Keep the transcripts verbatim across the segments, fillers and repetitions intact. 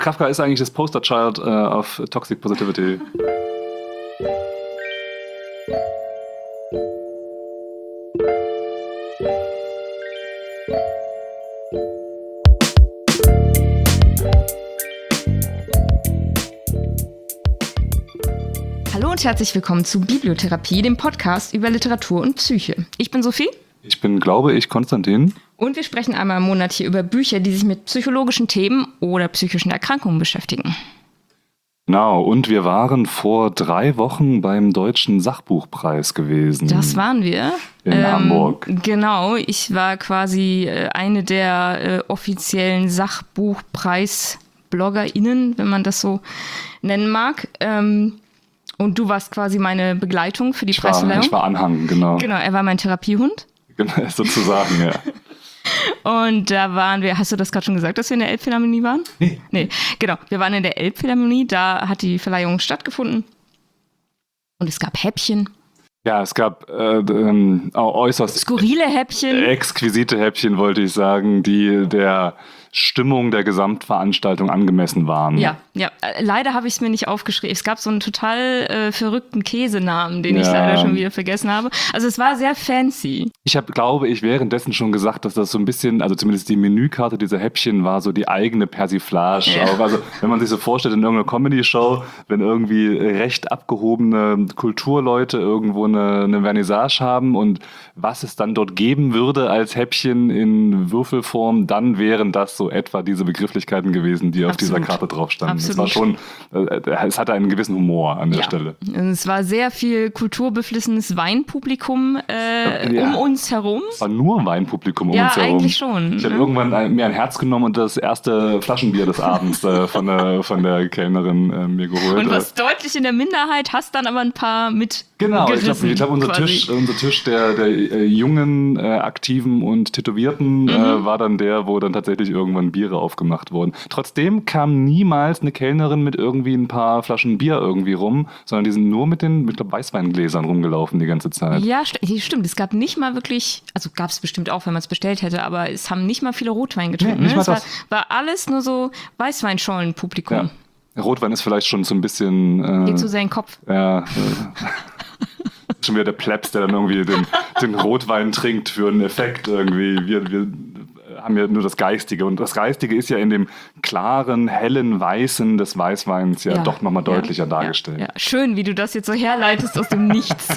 Kafka ist eigentlich das Poster-Child äh, of Toxic Positivity. Hallo und herzlich willkommen zu Bibliotherapie, dem Podcast über Literatur und Psyche. Ich bin Sophie. Ich bin, glaube ich, Konstantin. Und wir sprechen einmal im Monat hier über Bücher, die sich mit psychologischen Themen oder psychischen Erkrankungen beschäftigen. Genau, und wir waren vor drei Wochen beim Deutschen Sachbuchpreis gewesen. Das waren wir. In ähm, Hamburg. Genau, ich war quasi äh, eine der äh, offiziellen Sachbuchpreis-BloggerInnen, wenn man das so nennen mag. Ähm, und du warst quasi meine Begleitung für die ich Preisverleihung. War, ich war Anhang, genau. Genau, er war mein Therapiehund. Genau, sozusagen, ja. Und da waren wir, hast du das gerade schon gesagt, dass wir in der Elbphilharmonie waren? Nee. Nee, genau. Wir waren in der Elbphilharmonie, da hat die Verleihung stattgefunden. Und es gab Häppchen. Ja, es gab äh, ähm, äußerst skurrile Häppchen. Exquisite Häppchen, wollte ich sagen, die der Stimmung der Gesamtveranstaltung angemessen waren. Ja, ja. Leider habe ich es mir nicht aufgeschrieben. Es gab so einen total äh, verrückten Käsenamen, den ja. ich leider schon wieder vergessen habe. Also es war sehr fancy. Ich habe, glaube ich, währenddessen schon gesagt, dass das so ein bisschen, also zumindest die Menükarte dieser Häppchen war so die eigene Persiflage. Ja. Auch. Also wenn man sich so vorstellt in irgendeiner Comedy-Show, wenn irgendwie recht abgehobene Kulturleute irgendwo eine, eine Vernissage haben und was es dann dort geben würde als Häppchen in Würfelform, dann wären das so etwa diese Begrifflichkeiten gewesen, die auf Absolut. dieser Karte drauf standen. Absolut. Es war schon, äh, es hatte einen gewissen Humor an der ja. Stelle. Es war sehr viel kulturbeflissenes Weinpublikum äh, ja. um uns herum. Es war nur Weinpublikum um ja, uns herum. Ja, eigentlich schon. Ich habe ne? irgendwann ein, mir ein Herz genommen und das erste Flaschenbier des Abends äh, von, der, von der Kellnerin äh, mir geholt. Und was deutlich in der Minderheit, hast dann aber ein paar mit Genau, gerissen, ich glaube, glaub, unser, Tisch, unser Tisch der, der äh, jungen, äh, aktiven und Tätowierten mhm. äh, war dann der, wo dann tatsächlich irgendwann Biere aufgemacht wurden. Trotzdem kam niemals eine Kellnerin mit irgendwie ein paar Flaschen Bier irgendwie rum, sondern die sind nur mit den mit glaub, Weißweingläsern rumgelaufen die ganze Zeit. Ja, st- stimmt. Es gab nicht mal wirklich, also gab es bestimmt auch, wenn man es bestellt hätte, aber es haben nicht mal viele Rotwein getrunken. Nee, nicht mal ne? Es war, war alles nur so Weißweinschollen-Publikum. Ja. Rotwein ist vielleicht schon so ein bisschen... Äh, Geht zu sehr in den Kopf. Ja, äh, schon wieder der Plebs, der dann irgendwie den, den Rotwein trinkt für einen Effekt irgendwie. Wir, wir haben ja nur das Geistige. Und das Geistige ist ja in dem klaren, hellen Weißen des Weißweins ja, ja doch nochmal deutlicher ja, dargestellt. Ja, ja. Schön, wie du das jetzt so herleitest aus dem Nichts.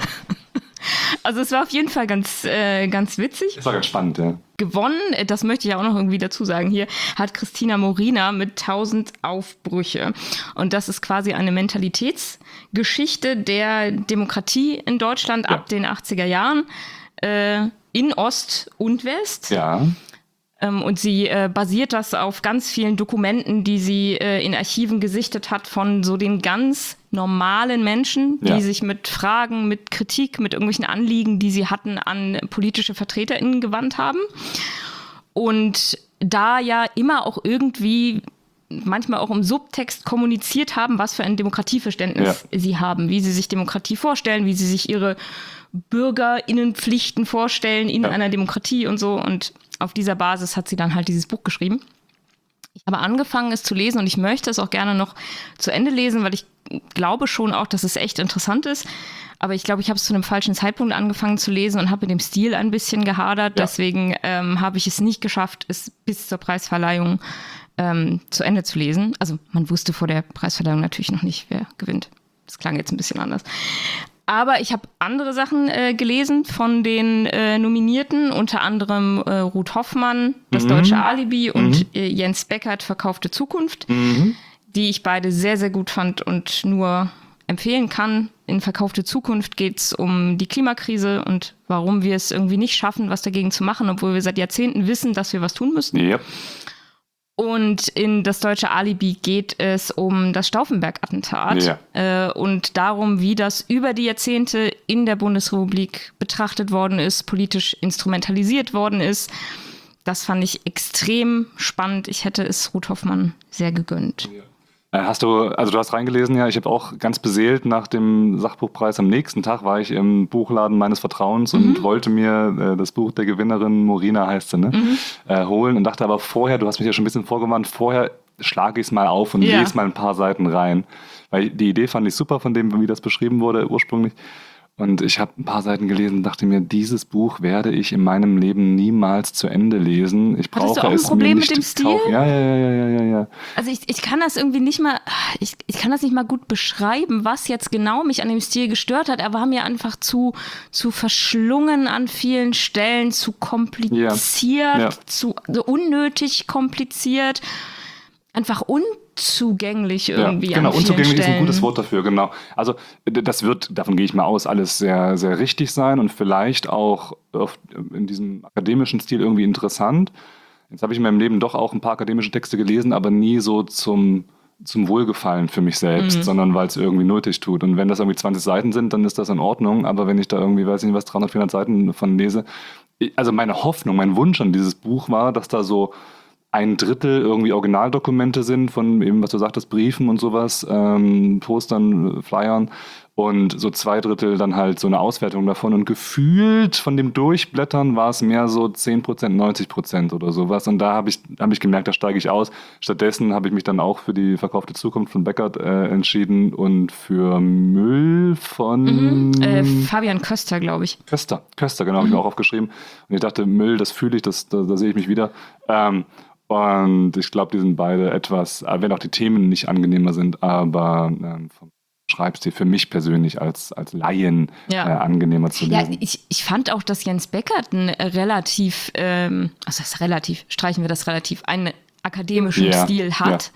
Also es war auf jeden Fall ganz, äh, ganz witzig. Das war ganz spannend, ja. Gewonnen, das möchte ich ja auch noch irgendwie dazu sagen hier, hat Christina Morina mit tausend Aufbrüche. Und das ist quasi eine Mentalitätsgeschichte der Demokratie in Deutschland ja. ab den achtziger Jahren äh, in Ost und West. Ja. Und sie äh, basiert das auf ganz vielen Dokumenten, die sie äh, in Archiven gesichtet hat von so den ganz normalen Menschen, die ja. sich mit Fragen, mit Kritik, mit irgendwelchen Anliegen, die sie hatten, an politische VertreterInnen gewandt haben. Und da ja immer auch irgendwie manchmal auch im Subtext kommuniziert haben, was für ein Demokratieverständnis ja. sie haben, wie sie sich Demokratie vorstellen, wie sie sich ihre BürgerInnenpflichten vorstellen in ja. einer Demokratie und so. Und auf dieser Basis hat sie dann halt dieses Buch geschrieben. Ich habe angefangen, es zu lesen und ich möchte es auch gerne noch zu Ende lesen, weil ich glaube schon auch, dass es echt interessant ist. Aber ich glaube, ich habe es zu einem falschen Zeitpunkt angefangen zu lesen und habe mit dem Stil ein bisschen gehadert. Ja. Deswegen ähm, habe ich es nicht geschafft, es bis zur Preisverleihung ähm, zu Ende zu lesen. Also man wusste vor der Preisverleihung natürlich noch nicht, wer gewinnt. Das klang jetzt ein bisschen anders. Aber ich habe andere Sachen äh, gelesen von den äh, Nominierten, unter anderem äh, Ruth Hoffmann, Das mhm. deutsche Alibi und mhm. äh, Jens Beckert, Verkaufte Zukunft, mhm. die ich beide sehr, sehr gut fand und nur empfehlen kann. In Verkaufte Zukunft geht es um die Klimakrise und warum wir es irgendwie nicht schaffen, was dagegen zu machen, obwohl wir seit Jahrzehnten wissen, dass wir was tun müssen. Yep. Und in Das deutsche Alibi geht es um das Stauffenberg-Attentat ja. äh, und darum, wie das über die Jahrzehnte in der Bundesrepublik betrachtet worden ist, politisch instrumentalisiert worden ist. Das fand ich extrem spannend. Ich hätte es Ruth Hoffmann sehr gegönnt. Ja. Hast du, also du hast reingelesen, ja, ich habe auch ganz beseelt nach dem Sachbuchpreis am nächsten Tag war ich im Buchladen meines Vertrauens mhm. und wollte mir äh, das Buch der Gewinnerin, Morina heißt sie, ne, mhm. äh, holen und dachte aber vorher, du hast mich ja schon ein bisschen vorgewarnt, vorher schlage ich es mal auf und Ja. lese mal ein paar Seiten rein. Weil die Idee fand ich super von dem, wie das beschrieben wurde ursprünglich. Und ich habe ein paar Seiten gelesen und dachte mir, dieses Buch werde ich in meinem Leben niemals zu Ende lesen. Ich Hattest du brauche auch ein es Problem mir mit nicht dem Stil? kaufen. Ja, ja, ja, ja, ja, ja, ja. Also ich, ich kann das irgendwie nicht mal, ich, ich kann das nicht mal gut beschreiben, was jetzt genau mich an dem Stil gestört hat. Er war mir einfach zu, zu verschlungen an vielen Stellen, zu kompliziert, Ja. Ja. zu so unnötig kompliziert, einfach unzugänglich irgendwie Ja, genau, an vielen unzugänglich Stellen. ist ein gutes Wort dafür, genau. Also d- das wird, davon gehe ich mal aus, alles sehr, sehr richtig sein und vielleicht auch auf, in diesem akademischen Stil irgendwie interessant. Jetzt habe ich in meinem Leben doch auch ein paar akademische Texte gelesen, aber nie so zum, zum Wohlgefallen für mich selbst, Mhm. sondern weil es irgendwie nötig tut. Und wenn das irgendwie zwanzig Seiten sind, dann ist das in Ordnung. Aber wenn ich da irgendwie, weiß ich nicht was, dreihundert, vierhundert Seiten von lese, also meine Hoffnung, mein Wunsch an dieses Buch war, dass da so ein Drittel irgendwie Originaldokumente sind von eben, was du sagtest, Briefen und sowas, ähm, Postern, Flyern und so zwei Drittel dann halt so eine Auswertung davon und gefühlt von dem Durchblättern war es mehr so zehn Prozent, neunzig Prozent oder sowas und da habe ich, hab ich gemerkt, da steige ich aus. Stattdessen habe ich mich dann auch für die verkaufte Zukunft von Beckert äh, entschieden und für Müll von Mhm. Äh, Fabian Köster, glaube ich. Köster, Köster, genau, habe ich mir auch aufgeschrieben. Und ich dachte, Müll, das fühle ich, das, da, da sehe ich mich wieder. Ähm, und ich glaube, die sind beide etwas, äh, wenn auch die Themen nicht angenehmer sind, aber ähm, vom Schreibstil für mich persönlich als, als Laien Ja. äh, angenehmer zu Ja, lesen. ich, ich fand auch, dass Jens Beckert ein relativ, ähm, also das ist relativ, streichen wir das relativ, einen akademischen Ja, Stil hat.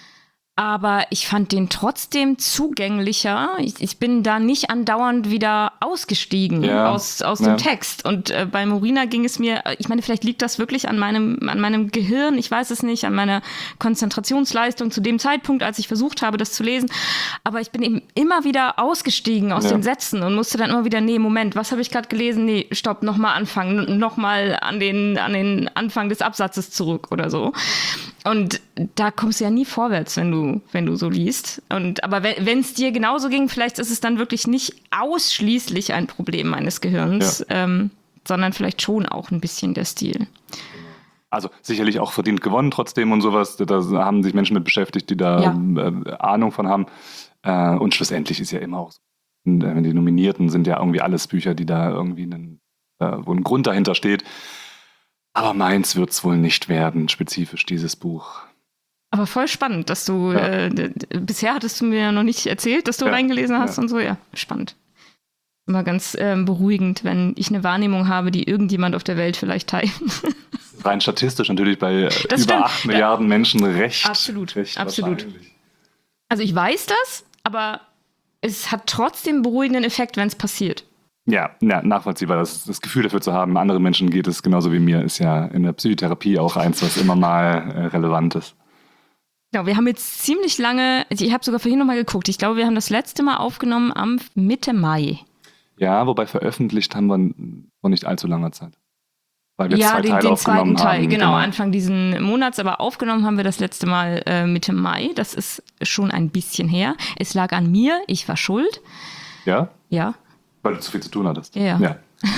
Aber ich fand den trotzdem zugänglicher. Ich, ich bin da nicht andauernd wieder ausgestiegen Ja, aus, aus ja. dem Text. Und äh, bei Morina ging es mir, ich meine, vielleicht liegt das wirklich an meinem, an meinem Gehirn, ich weiß es nicht, an meiner Konzentrationsleistung zu dem Zeitpunkt, als ich versucht habe, das zu lesen. Aber ich bin eben immer wieder ausgestiegen aus Ja. den Sätzen und musste dann immer wieder, nee, Moment, was habe ich gerade gelesen? Nee, stopp, nochmal anfangen, nochmal an den, an den Anfang des Absatzes zurück oder so. Und da kommst du ja nie vorwärts, wenn du, wenn du so liest. Und, aber wenn es dir genauso ging, vielleicht ist es dann wirklich nicht ausschließlich ein Problem meines Gehirns, ähm, sondern vielleicht schon auch ein bisschen der Stil. Also sicherlich auch verdient gewonnen trotzdem und sowas. Da haben sich Menschen mit beschäftigt, die da Ja. äh, Ahnung von haben. Äh, und schlussendlich ist ja immer auch so. Und, äh, die Nominierten sind ja irgendwie alles Bücher, die da irgendwie einen, äh, wo ein Grund dahinter steht. Aber meins wird es wohl nicht werden, spezifisch dieses Buch. Aber voll spannend, dass du, Ja. äh, d- d- bisher hattest du mir noch nicht erzählt, dass du Ja, reingelesen hast ja. und so. Ja, spannend. Immer ganz ähm, beruhigend, wenn ich eine Wahrnehmung habe, die irgendjemand auf der Welt vielleicht teilt. Rein statistisch natürlich bei äh, über Das stimmt. acht Milliarden Menschen recht. Absolut, recht absolut. wahrscheinlich. Also ich weiß das, aber es hat trotzdem einen beruhigenden Effekt, wenn es passiert. Ja, ja, nachvollziehbar. Das, das Gefühl dafür zu haben, anderen Menschen geht es genauso wie mir, ist ja in der Psychotherapie auch eins, was immer mal äh, relevant ist. Genau, wir haben jetzt ziemlich lange, also ich habe sogar vorhin nochmal geguckt, ich glaube, wir haben das letzte Mal aufgenommen am Mitte Mai. Ja, wobei veröffentlicht haben wir vor nicht allzu langer Zeit. Weil wir ja, zwei den, Teile den aufgenommen zweiten Teil, haben. genau, Anfang diesen Monats, aber aufgenommen haben wir das letzte Mal äh, Mitte Mai. Das ist schon ein bisschen her. Es lag an mir, ich war schuld. Ja? Ja. Weil du zu viel zu tun hattest. Ja. ja.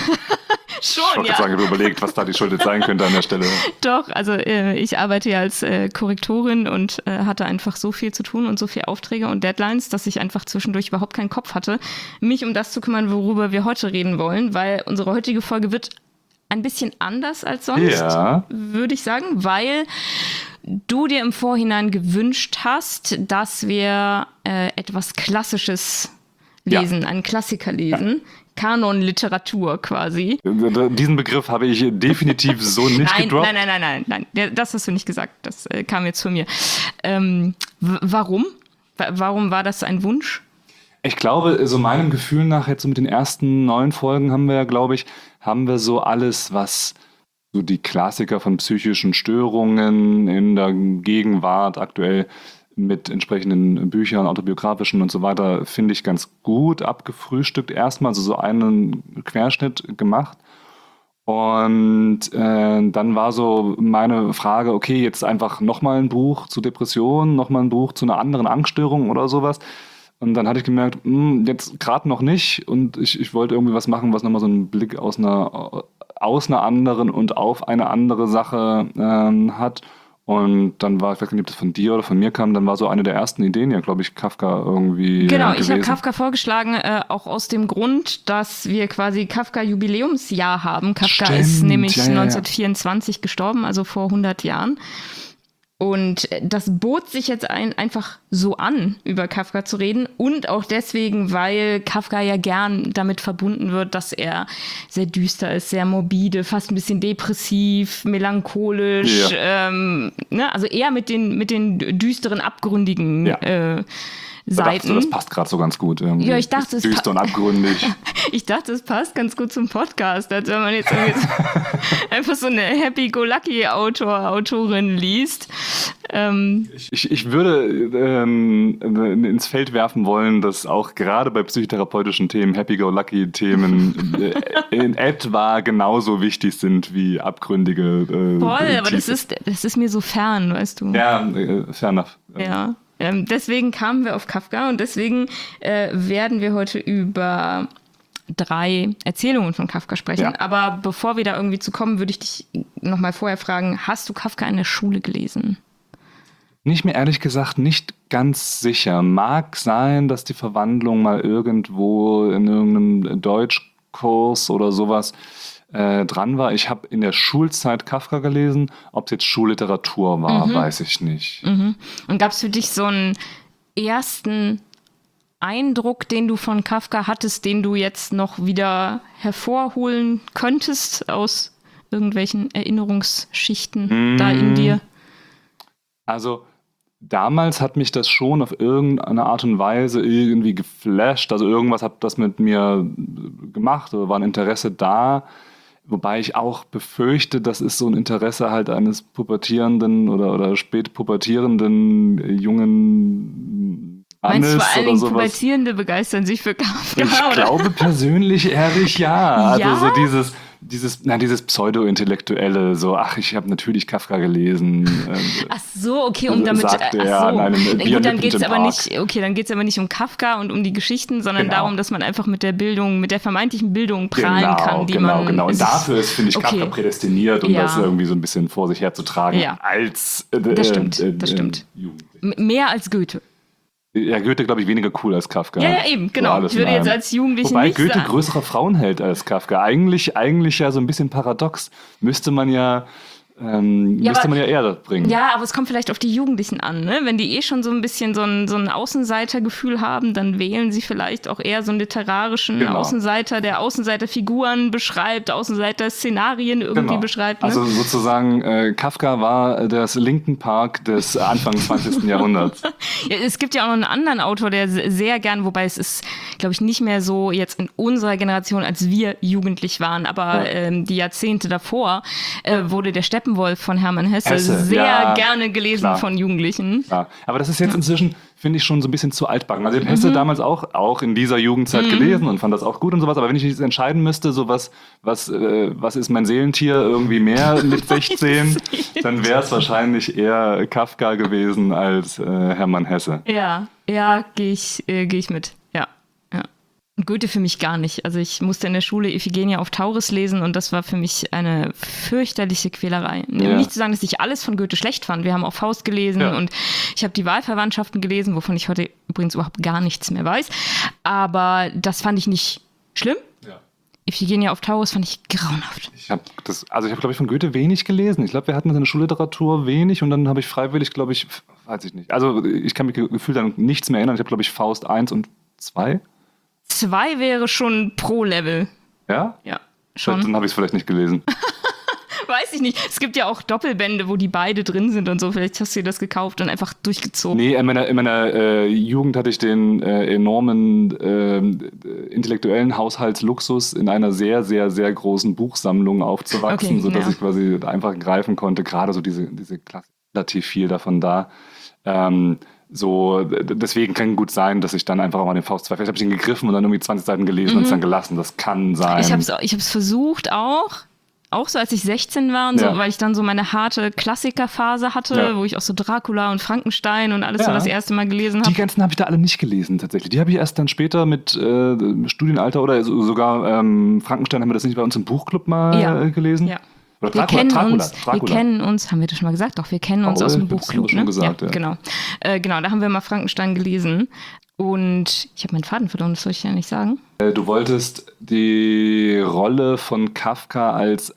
Ich Schon, wollte gerade sagen, ich habe überlegt, was da die Schuld jetzt sein könnte an der Stelle. Doch, also äh, ich arbeite ja als äh, Korrektorin und äh, hatte einfach so viel zu tun und so viele Aufträge und Deadlines, dass ich einfach zwischendurch überhaupt keinen Kopf hatte, mich um das zu kümmern, worüber wir heute reden wollen, weil unsere heutige Folge wird ein bisschen anders als sonst, Ja. würde ich sagen, weil du dir im Vorhinein gewünscht hast, dass wir äh, etwas Klassisches lesen, Ja. einen Klassiker lesen. Kanonliteratur quasi. Diesen Begriff habe ich definitiv so nicht Nein, gedroppt. nein, nein, nein, nein, nein, das hast du nicht gesagt. Das äh, kam jetzt von mir. Ähm, w- warum? W- warum war das ein Wunsch? Ich glaube, so meinem Gefühl nach, jetzt so mit den ersten neun Folgen haben wir ja, glaube ich, haben wir so alles, was so die Klassiker von psychischen Störungen in der Gegenwart aktuell mit entsprechenden Büchern, autobiografischen und so weiter, finde ich ganz gut abgefrühstückt erstmal, also so einen Querschnitt gemacht. Und äh, dann war so meine Frage, okay, jetzt einfach nochmal ein Buch zu Depressionen, nochmal ein Buch zu einer anderen Angststörung oder sowas. Und dann hatte ich gemerkt, mh, jetzt gerade noch nicht. Und ich, ich wollte irgendwie was machen, was nochmal so einen Blick aus einer, aus einer anderen und auf eine andere Sache ähm, hat. Und dann war, ich weiß nicht, ob das von dir oder von mir kam, dann war so eine der ersten Ideen ja, glaube ich, Kafka irgendwie Genau, äh, ich habe gewesen. Kafka vorgeschlagen, äh, auch aus dem Grund, dass wir quasi Kafka-Jubiläumsjahr haben. Kafka Stimmt, ist nämlich ja, ja, ja. neunzehnhundertvierundzwanzig gestorben, also vor hundert Jahren. Und das bot sich jetzt ein, einfach so an, über Kafka zu reden. Und auch deswegen, weil Kafka ja gern damit verbunden wird, dass er sehr düster ist, sehr morbide, fast ein bisschen depressiv, melancholisch. Ja. Ähm, ne? Also eher mit den, mit den düsteren, abgründigen Ja. äh, Da dachte, Seiten. das passt gerade so ganz gut. Irgendwie. Ja, ich dachte, es düster und abgründig. Ich dachte, es passt ganz gut zum Podcast, als wenn man jetzt irgendwie so einfach so eine Happy-Go-Lucky-Autor, Autorin liest. Ähm, Ich, ich würde ähm, ins Feld werfen wollen, dass auch gerade bei psychotherapeutischen Themen Happy-Go-Lucky-Themen äh, in etwa genauso wichtig sind wie abgründige äh, voll, aber das Tiefe. ist, das ist mir so fern, weißt du. Ja, äh, fair enough. Ja. Ähm, deswegen kamen wir auf Kafka und deswegen äh, werden wir heute über drei Erzählungen von Kafka sprechen. Ja. Aber bevor wir da irgendwie zu kommen, würde ich dich nochmal vorher fragen, hast du Kafka in der Schule gelesen? Nicht mehr ehrlich gesagt nicht ganz sicher. Mag sein, dass die Verwandlung mal irgendwo in irgendeinem Deutschkurs oder sowas äh, dran war. Ich habe in der Schulzeit Kafka gelesen. Ob es jetzt Schulliteratur war, Mhm. weiß ich nicht. Mhm. Und gab es für dich so einen ersten Eindruck, den du von Kafka hattest, den du jetzt noch wieder hervorholen könntest aus irgendwelchen Erinnerungsschichten Mm. da in dir? Also damals hat mich das schon auf irgendeine Art und Weise irgendwie geflasht. Also irgendwas hat das mit mir gemacht oder war ein Interesse da. Wobei ich auch befürchte, das ist so ein Interesse halt eines pubertierenden oder, oder spät pubertierenden jungen Meinst du, Mannes vor allen oder Dingen sowas. Pubertierende begeistern sich für Kafka? Ich oder? glaube persönlich ehrlich ja. Also Ja? so dieses, dieses, na, dieses Pseudo-Intellektuelle, so, ach, ich habe natürlich Kafka gelesen. ähm, Ach so, okay, um damit. Sagte ach er so. an einem Na Bier Gut, dann nippend geht's im aber Park. nicht. Okay, dann geht's aber nicht um Kafka und um die Geschichten, sondern Genau. darum, dass man einfach mit der Bildung, mit der vermeintlichen Bildung prahlen Genau, kann, die genau, man. genau. Und sich- dafür ist, finde ich, Okay. Kafka prädestiniert, um Ja. das irgendwie so ein bisschen vor sich herzutragen Ja. als äh, Das stimmt, äh, äh, das stimmt. Jugendlicher. M- Mehr als Goethe. Ja, Goethe, glaube ich, weniger cool als Kafka. Ja, ja, eben, So genau. alles Ich würde in jetzt allem. als Jugendliche Wobei nicht Goethe sagen. größerer Frauenheld als Kafka. Eigentlich, eigentlich ja so ein bisschen paradox. Müsste man ja, ähm, Ja, müsste aber- man ja eher bringen. Ja, aber es kommt vielleicht auf die Jugendlichen an, ne? Wenn die eh schon so ein bisschen so ein, so ein Außenseitergefühl haben, dann wählen sie vielleicht auch eher so einen literarischen Genau. Außenseiter, der Außenseiterfiguren beschreibt, Außenseiter-Szenarien irgendwie Genau. beschreibt. Ne? Also sozusagen, äh, Kafka war das Linkin Park des Anfang zwanzigsten Jahrhunderts. Ja, es gibt ja auch noch einen anderen Autor, der se- sehr gern, wobei es ist, glaube ich, nicht mehr so jetzt in unserer Generation, als wir jugendlich waren, aber Ja. ähm, die Jahrzehnte davor äh, wurde der Steppenwolf von Hermann Hesse, Hesse, sehr ja, gerne gelesen klar. von Jugendlichen. Ja, aber das ist jetzt inzwischen, finde ich, schon so ein bisschen zu altbacken. Also ich habe Hesse Mhm. damals auch, auch in dieser Jugendzeit gelesen und fand das auch gut und sowas. Aber wenn ich jetzt entscheiden müsste, so was, was, äh, was ist mein Seelentier irgendwie mehr mit sechzehn, dann wäre es wahrscheinlich eher Kafka gewesen als äh, Hermann Hesse. Ja, ja, gehe ich, äh, geh ich mit. Ja, ja. Und Goethe für mich gar nicht. Also ich musste in der Schule Iphigenia auf Tauris lesen und das war für mich eine fürchterliche Quälerei. Ja. Nicht zu sagen, dass ich alles von Goethe schlecht fand. Wir haben auch Faust gelesen Ja. und ich habe die Wahlverwandtschaften gelesen, wovon ich heute übrigens überhaupt gar nichts mehr weiß. Aber das fand ich nicht schlimm. Ja. Iphigenia auf Tauris fand ich grauenhaft. Ich habe das, also ich habe, glaube ich, von Goethe wenig gelesen. Ich glaube, wir hatten das in der Schulliteratur wenig und dann habe ich freiwillig, glaube ich, f- weiß ich nicht. Also ich kann mich ge- gefühlt an nichts mehr erinnern. Ich habe, glaube ich, Faust eins und zwei. Zwei wäre schon Pro-Level. Ja? Ja, schon. Dann habe ich es vielleicht nicht gelesen. Weiß ich nicht. Es gibt ja auch Doppelbände, wo die beide drin sind und so. Vielleicht hast du dir das gekauft und einfach durchgezogen. Nee, in meiner, in meiner äh, Jugend hatte ich den äh, enormen ähm, äh, intellektuellen Haushaltsluxus, in einer sehr, sehr, sehr großen Buchsammlung aufzuwachsen, Okay, sodass ja. ich quasi einfach greifen konnte, gerade so diese, diese Klasse, relativ viel davon da. Ähm, so, d- deswegen kann gut sein, dass ich dann einfach auch mal den Faust zwei, vielleicht habe ich ihn gegriffen und dann irgendwie zwanzig Seiten gelesen und es dann gelassen. Das kann sein. Ich habe es ich hab's versucht auch. Auch so, als ich sechzehn war und so, Ja. weil ich dann so meine harte Klassikerphase hatte, Ja. wo ich auch so Dracula und Frankenstein und alles so Ja. das erste Mal gelesen Die habe. ganzen habe ich da alle nicht gelesen, tatsächlich. Die habe ich erst dann später mit äh, Studienalter oder so, sogar ähm, Frankenstein haben wir das nicht bei uns im Buchclub mal Ja. äh, gelesen. Ja. Oder wir Dracula, kennen Dracula, uns, Dracula. wir kennen uns, haben wir das schon mal gesagt? Doch, wir kennen uns Oh, aus dem das Buchclub. haben wir schon Ne? gesagt, ja, ja. Genau. Äh, genau, da haben wir mal Frankenstein gelesen. Und ich habe meinen Faden verloren, das soll ich ja nicht sagen. Äh, Du wolltest die Rolle von Kafka als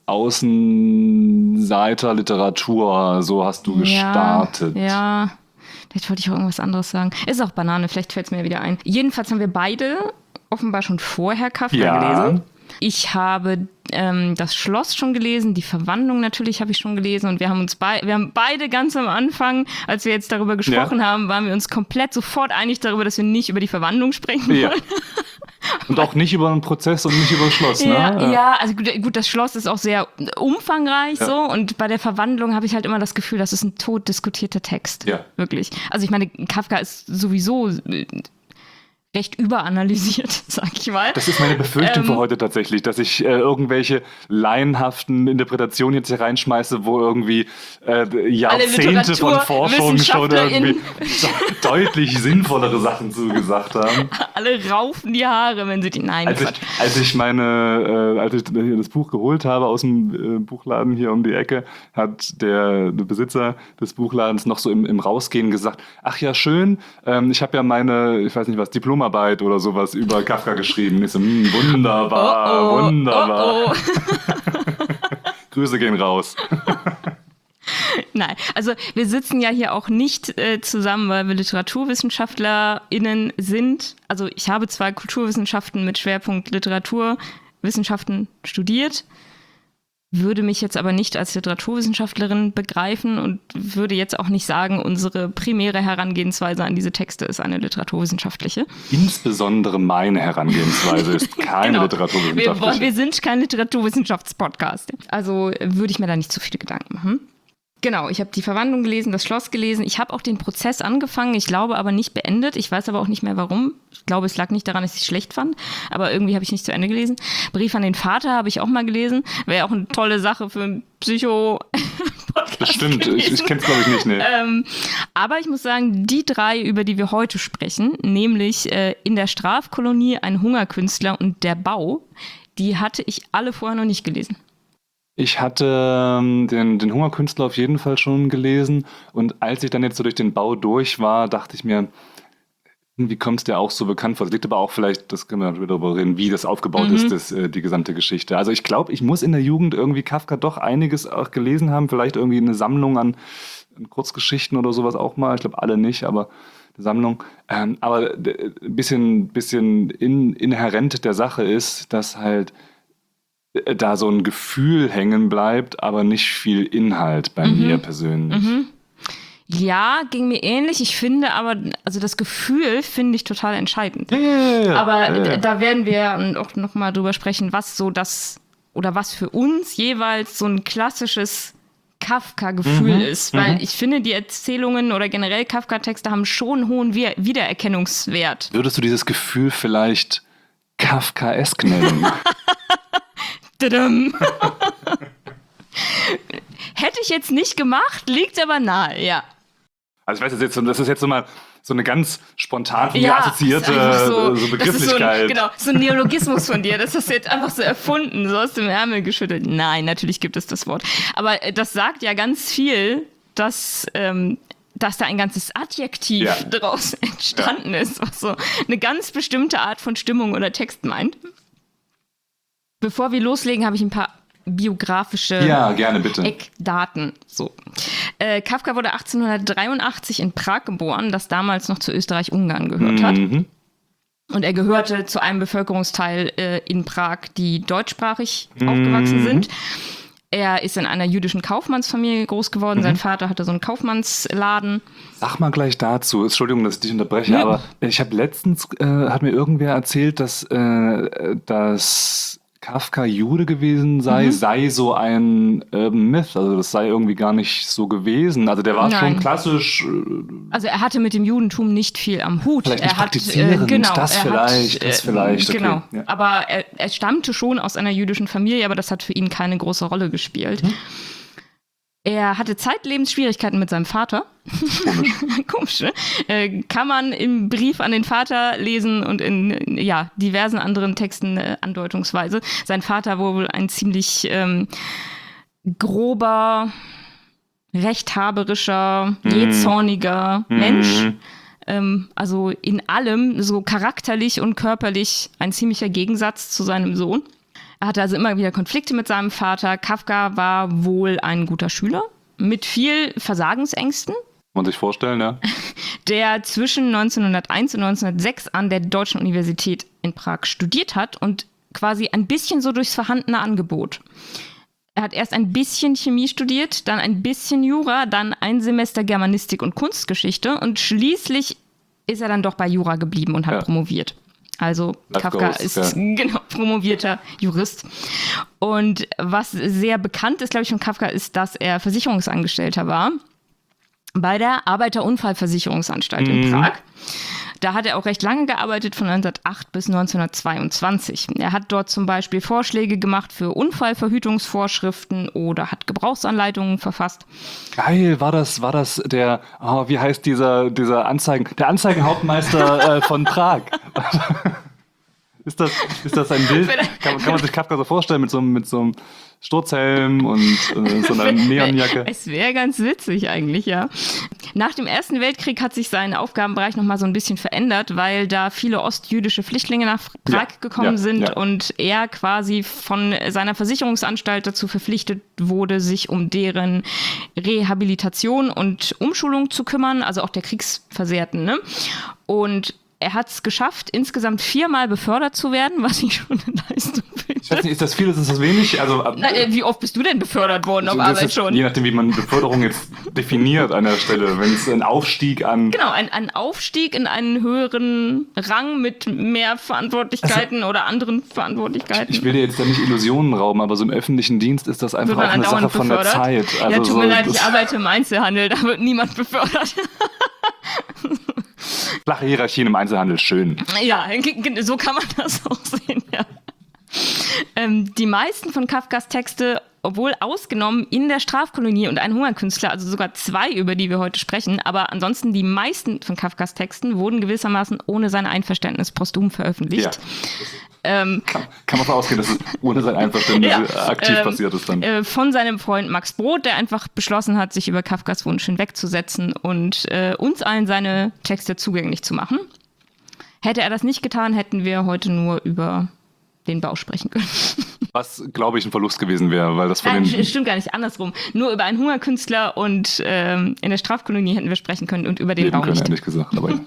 Außenseiter Literatur, so hast du gestartet. Ja, ja. Vielleicht wollte ich auch irgendwas anderes sagen. Ist auch Banane, vielleicht fällt es mir wieder ein. Jedenfalls haben wir beide offenbar schon vorher Kafka Ja. gelesen. Ich habe ähm, das Schloss schon gelesen, die Verwandlung natürlich habe ich schon gelesen und wir haben uns bei, wir haben beide ganz am Anfang, als wir jetzt darüber gesprochen Ja. haben, waren wir uns komplett sofort einig darüber, dass wir nicht über die Verwandlung sprechen Ja. wollen. Und auch nicht über einen Prozess und nicht über ein Schloss, ne? Ja, ja, also gut, gut, das Schloss ist auch sehr umfangreich Ja. so und bei der Verwandlung habe ich halt immer das Gefühl, das ist ein tot diskutierter Text. Ja. Wirklich. Also ich meine, Kafka ist sowieso äh, recht überanalysiert, sag ich mal. Das ist meine Befürchtung Ähm, für heute tatsächlich, dass ich äh, irgendwelche laienhaften Interpretationen jetzt hier reinschmeiße, wo irgendwie äh, Jahrzehnte von Forschung schon irgendwie de- deutlich sinnvollere Sachen zugesagt haben. Alle raufen die Haare, wenn sie die... Nein, Als ich, Quatsch. als ich meine, äh, als ich hier das Buch geholt habe aus dem äh, Buchladen hier um die Ecke, hat der Besitzer des Buchladens noch so im, im Rausgehen gesagt, ach ja, schön, ähm, ich habe ja meine, ich weiß nicht was, Diplomarbeit oder sowas über Kafka geschrieben. Ich so, hm, wunderbar, Oh, oh, wunderbar. oh, Grüße gehen raus. Nein, also wir sitzen ja hier auch nicht äh, zusammen, weil wir LiteraturwissenschaftlerInnen sind. Also ich habe zwar Kulturwissenschaften mit Schwerpunkt Literaturwissenschaften studiert, würde mich jetzt aber nicht als Literaturwissenschaftlerin begreifen und würde jetzt auch nicht sagen, unsere primäre Herangehensweise an diese Texte ist eine literaturwissenschaftliche. Insbesondere meine Herangehensweise ist keine Genau. Wir, Literaturwissenschaftliche. wollen- wir sind kein Literaturwissenschaftspodcast. Also äh, würde ich mir da nicht so viele Gedanken machen. Genau, ich habe die Verwandlung gelesen, das Schloss gelesen. Ich habe auch den Prozess angefangen, ich glaube aber nicht beendet. Ich weiß aber auch nicht mehr warum. Ich glaube, es lag nicht daran, dass ich es schlecht fand, aber irgendwie habe ich nicht zu Ende gelesen. Brief an den Vater habe ich auch mal gelesen. Wäre auch eine tolle Sache für einen Psycho-Podcast. Das stimmt, ich, ich gewesen. kenne es glaube ich nicht. Nee. Ähm, aber ich muss sagen, die drei, über die wir heute sprechen, nämlich äh, In der Strafkolonie, ein Hungerkünstler und Der Bau, die hatte ich alle vorher noch nicht gelesen. Ich hatte ähm, den, den Hungerkünstler auf jeden Fall schon gelesen und als ich dann jetzt so durch den Bau durch war, dachte ich mir, irgendwie kommt es dir auch so bekannt vor. Das liegt aber auch vielleicht, das können wir wieder darüber reden, wie das aufgebaut Mhm. ist, das, äh, die gesamte Geschichte. Also ich glaube, ich muss in der Jugend irgendwie Kafka doch einiges auch gelesen haben, vielleicht irgendwie eine Sammlung an, an Kurzgeschichten oder sowas auch mal. Ich glaube alle nicht, aber eine Sammlung. Ähm, aber d- ein bisschen, bisschen in, inhärent der Sache ist, dass halt da so ein Gefühl hängen bleibt, aber nicht viel Inhalt bei Mhm. mir persönlich. Ja, ging mir ähnlich. Ich finde aber, also das Gefühl finde ich total entscheidend. Ja, ja, ja. Aber ja, ja. da werden wir auch noch mal drüber sprechen, was so das oder was für uns jeweils so ein klassisches Kafka-Gefühl Mhm, ist. Weil ich finde, die Erzählungen oder generell Kafka-Texte haben schon einen hohen Wir- Wiedererkennungswert. Würdest du dieses Gefühl vielleicht Kafkaesk nennen? Tadam. Hätte ich jetzt nicht gemacht, liegt aber nahe, ja. Also ich weiß, das ist jetzt, so- das ist jetzt so mal so eine ganz spontan von mir Ja, assoziierte ist einfach so, das ist Begrifflichkeit. So ein, genau, so ein Neologismus von dir. Das hast du jetzt einfach so erfunden, so aus dem Ärmel geschüttelt. Nein, natürlich gibt es das Wort. Aber äh, das sagt ja ganz viel, dass, ähm, dass da ein ganzes Adjektiv Ja. daraus entstanden ist, was so eine ganz bestimmte Art von Stimmung oder Text meint. Bevor wir loslegen, habe ich ein paar biografische Ja, gerne, bitte. Eckdaten. So. Äh, Kafka wurde achtzehnhundertdreiundachtzig in Prag geboren, das damals noch zu Österreich-Ungarn gehört hat. Mhm. Und er gehörte zu einem Bevölkerungsteil äh, in Prag, die deutschsprachig aufgewachsen sind. Er ist in einer jüdischen Kaufmannsfamilie groß geworden. Sein Vater hatte so einen Kaufmannsladen. Sag mal gleich dazu, Entschuldigung, dass ich dich unterbreche, Ja. aber ich habe letztens, äh, hat mir irgendwer erzählt, dass, äh, dass Kafka Jude gewesen sei, Mhm. sei so ein Urban Myth, also das sei irgendwie gar nicht so gewesen. Also der war Nein. schon klassisch, äh, Also er hatte mit dem Judentum nicht viel am Hut. Vielleicht nicht er hat, praktizierend, genau, das er vielleicht, das vielleicht, okay, Genau, ja. aber er, er stammte schon aus einer jüdischen Familie, aber das hat für ihn keine große Rolle gespielt. Mhm. Er hatte zeitlebens Schwierigkeiten mit seinem Vater. komisch. Komisch, ne? Äh, kann man im Brief an den Vater lesen und in ja, diversen anderen Texten äh, andeutungsweise. Sein Vater war wohl ein ziemlich ähm, grober, rechthaberischer, Mhm. jähzorniger Mensch. Mhm. Ähm, also in allem, so charakterlich und körperlich, ein ziemlicher Gegensatz zu seinem Sohn. Er hatte also immer wieder Konflikte mit seinem Vater. Kafka war wohl ein guter Schüler mit viel Versagensängsten, Kann man sich vorstellen, ja? der zwischen neunzehnhunderteins und neunzehnhundertsechs an der Deutschen Universität in Prag studiert hat und quasi ein bisschen so durchs vorhandene Angebot. Er hat erst ein bisschen Chemie studiert, dann ein bisschen Jura, dann ein Semester Germanistik und Kunstgeschichte und schließlich ist er dann doch bei Jura geblieben und hat Ja. promoviert. Also Life Kafka goes, ist ja. genau promovierter Jurist. Und was sehr bekannt ist, glaube ich, von Kafka, ist, dass er Versicherungsangestellter war bei der Arbeiterunfallversicherungsanstalt in Mhm. Prag. Da hat er auch recht lange gearbeitet, von neunzehnhundertacht bis neunzehnhundertzweiundzwanzig. Er hat dort zum Beispiel Vorschläge gemacht für Unfallverhütungsvorschriften oder hat Gebrauchsanleitungen verfasst. Geil, war das, war das der, oh, wie heißt dieser, dieser Anzeigen, der Anzeigenhauptmeister äh, von Prag. Ist das, ist das ein Bild? Kann, kann man sich Kafka so vorstellen mit so, einem- mit so einem Sturzhelm und äh, so einer Neonjacke? Es wäre ganz witzig eigentlich, ja. Nach dem Ersten Weltkrieg hat sich sein Aufgabenbereich nochmal so ein bisschen verändert, weil da viele ostjüdische Flüchtlinge nach Prag Ja, gekommen ja, sind ja. und er quasi von seiner Versicherungsanstalt dazu verpflichtet wurde, sich um deren Rehabilitation und Umschulung zu kümmern, also auch der Kriegsversehrten, ne? Und er hat es geschafft, insgesamt viermal befördert zu werden, was ich schon eine Leistung Ich weiß finde. nicht, ist das viel, ist das wenig? Also, ab- Na, äh, wie oft bist du denn befördert worden auf das Arbeit ist, schon? je nachdem, wie man Beförderung jetzt definiert an der Stelle. Wenn es ein Aufstieg an. Genau, ein, ein Aufstieg in einen höheren Rang mit mehr Verantwortlichkeiten oder anderen Verantwortlichkeiten. Ich will dir jetzt da nicht Illusionen rauben, aber so im öffentlichen Dienst ist das einfach Wird auch man eine Sache andauernd von der befördert? Zeit. Ja, tut so, mir leid, ich das- arbeite im Einzelhandel, da wird niemand befördert. Flache Hierarchien im Einzelhandel, schön. Ja, g- g- so kann man das auch sehen, ja. Ähm, die meisten von Kafkas Texte, obwohl ausgenommen in der Strafkolonie und ein Hungerkünstler, also sogar zwei, über die wir heute sprechen, aber ansonsten die meisten von Kafkas Texten wurden gewissermaßen ohne sein Einverständnis posthum veröffentlicht. Ja. Ähm, Kann, kann man davon ausgehen, dass es ohne sein Einverständnis Ja, aktiv ähm, passiert ist dann. äh, von seinem Freund Max Brod, der einfach beschlossen hat, sich über Kafkas Wunsch hinwegzusetzen und äh, uns allen seine Texte zugänglich zu machen. Hätte er das nicht getan, hätten wir heute nur über den Bau sprechen können. Was, glaube ich, ein Verlust gewesen wäre, weil das von Nein, den. stimmt gar nicht, andersrum. Nur über einen Hungerkünstler und ähm, in der Strafkolonie hätten wir sprechen können und über den leben Bau können, nicht. ehrlich gesagt. Aber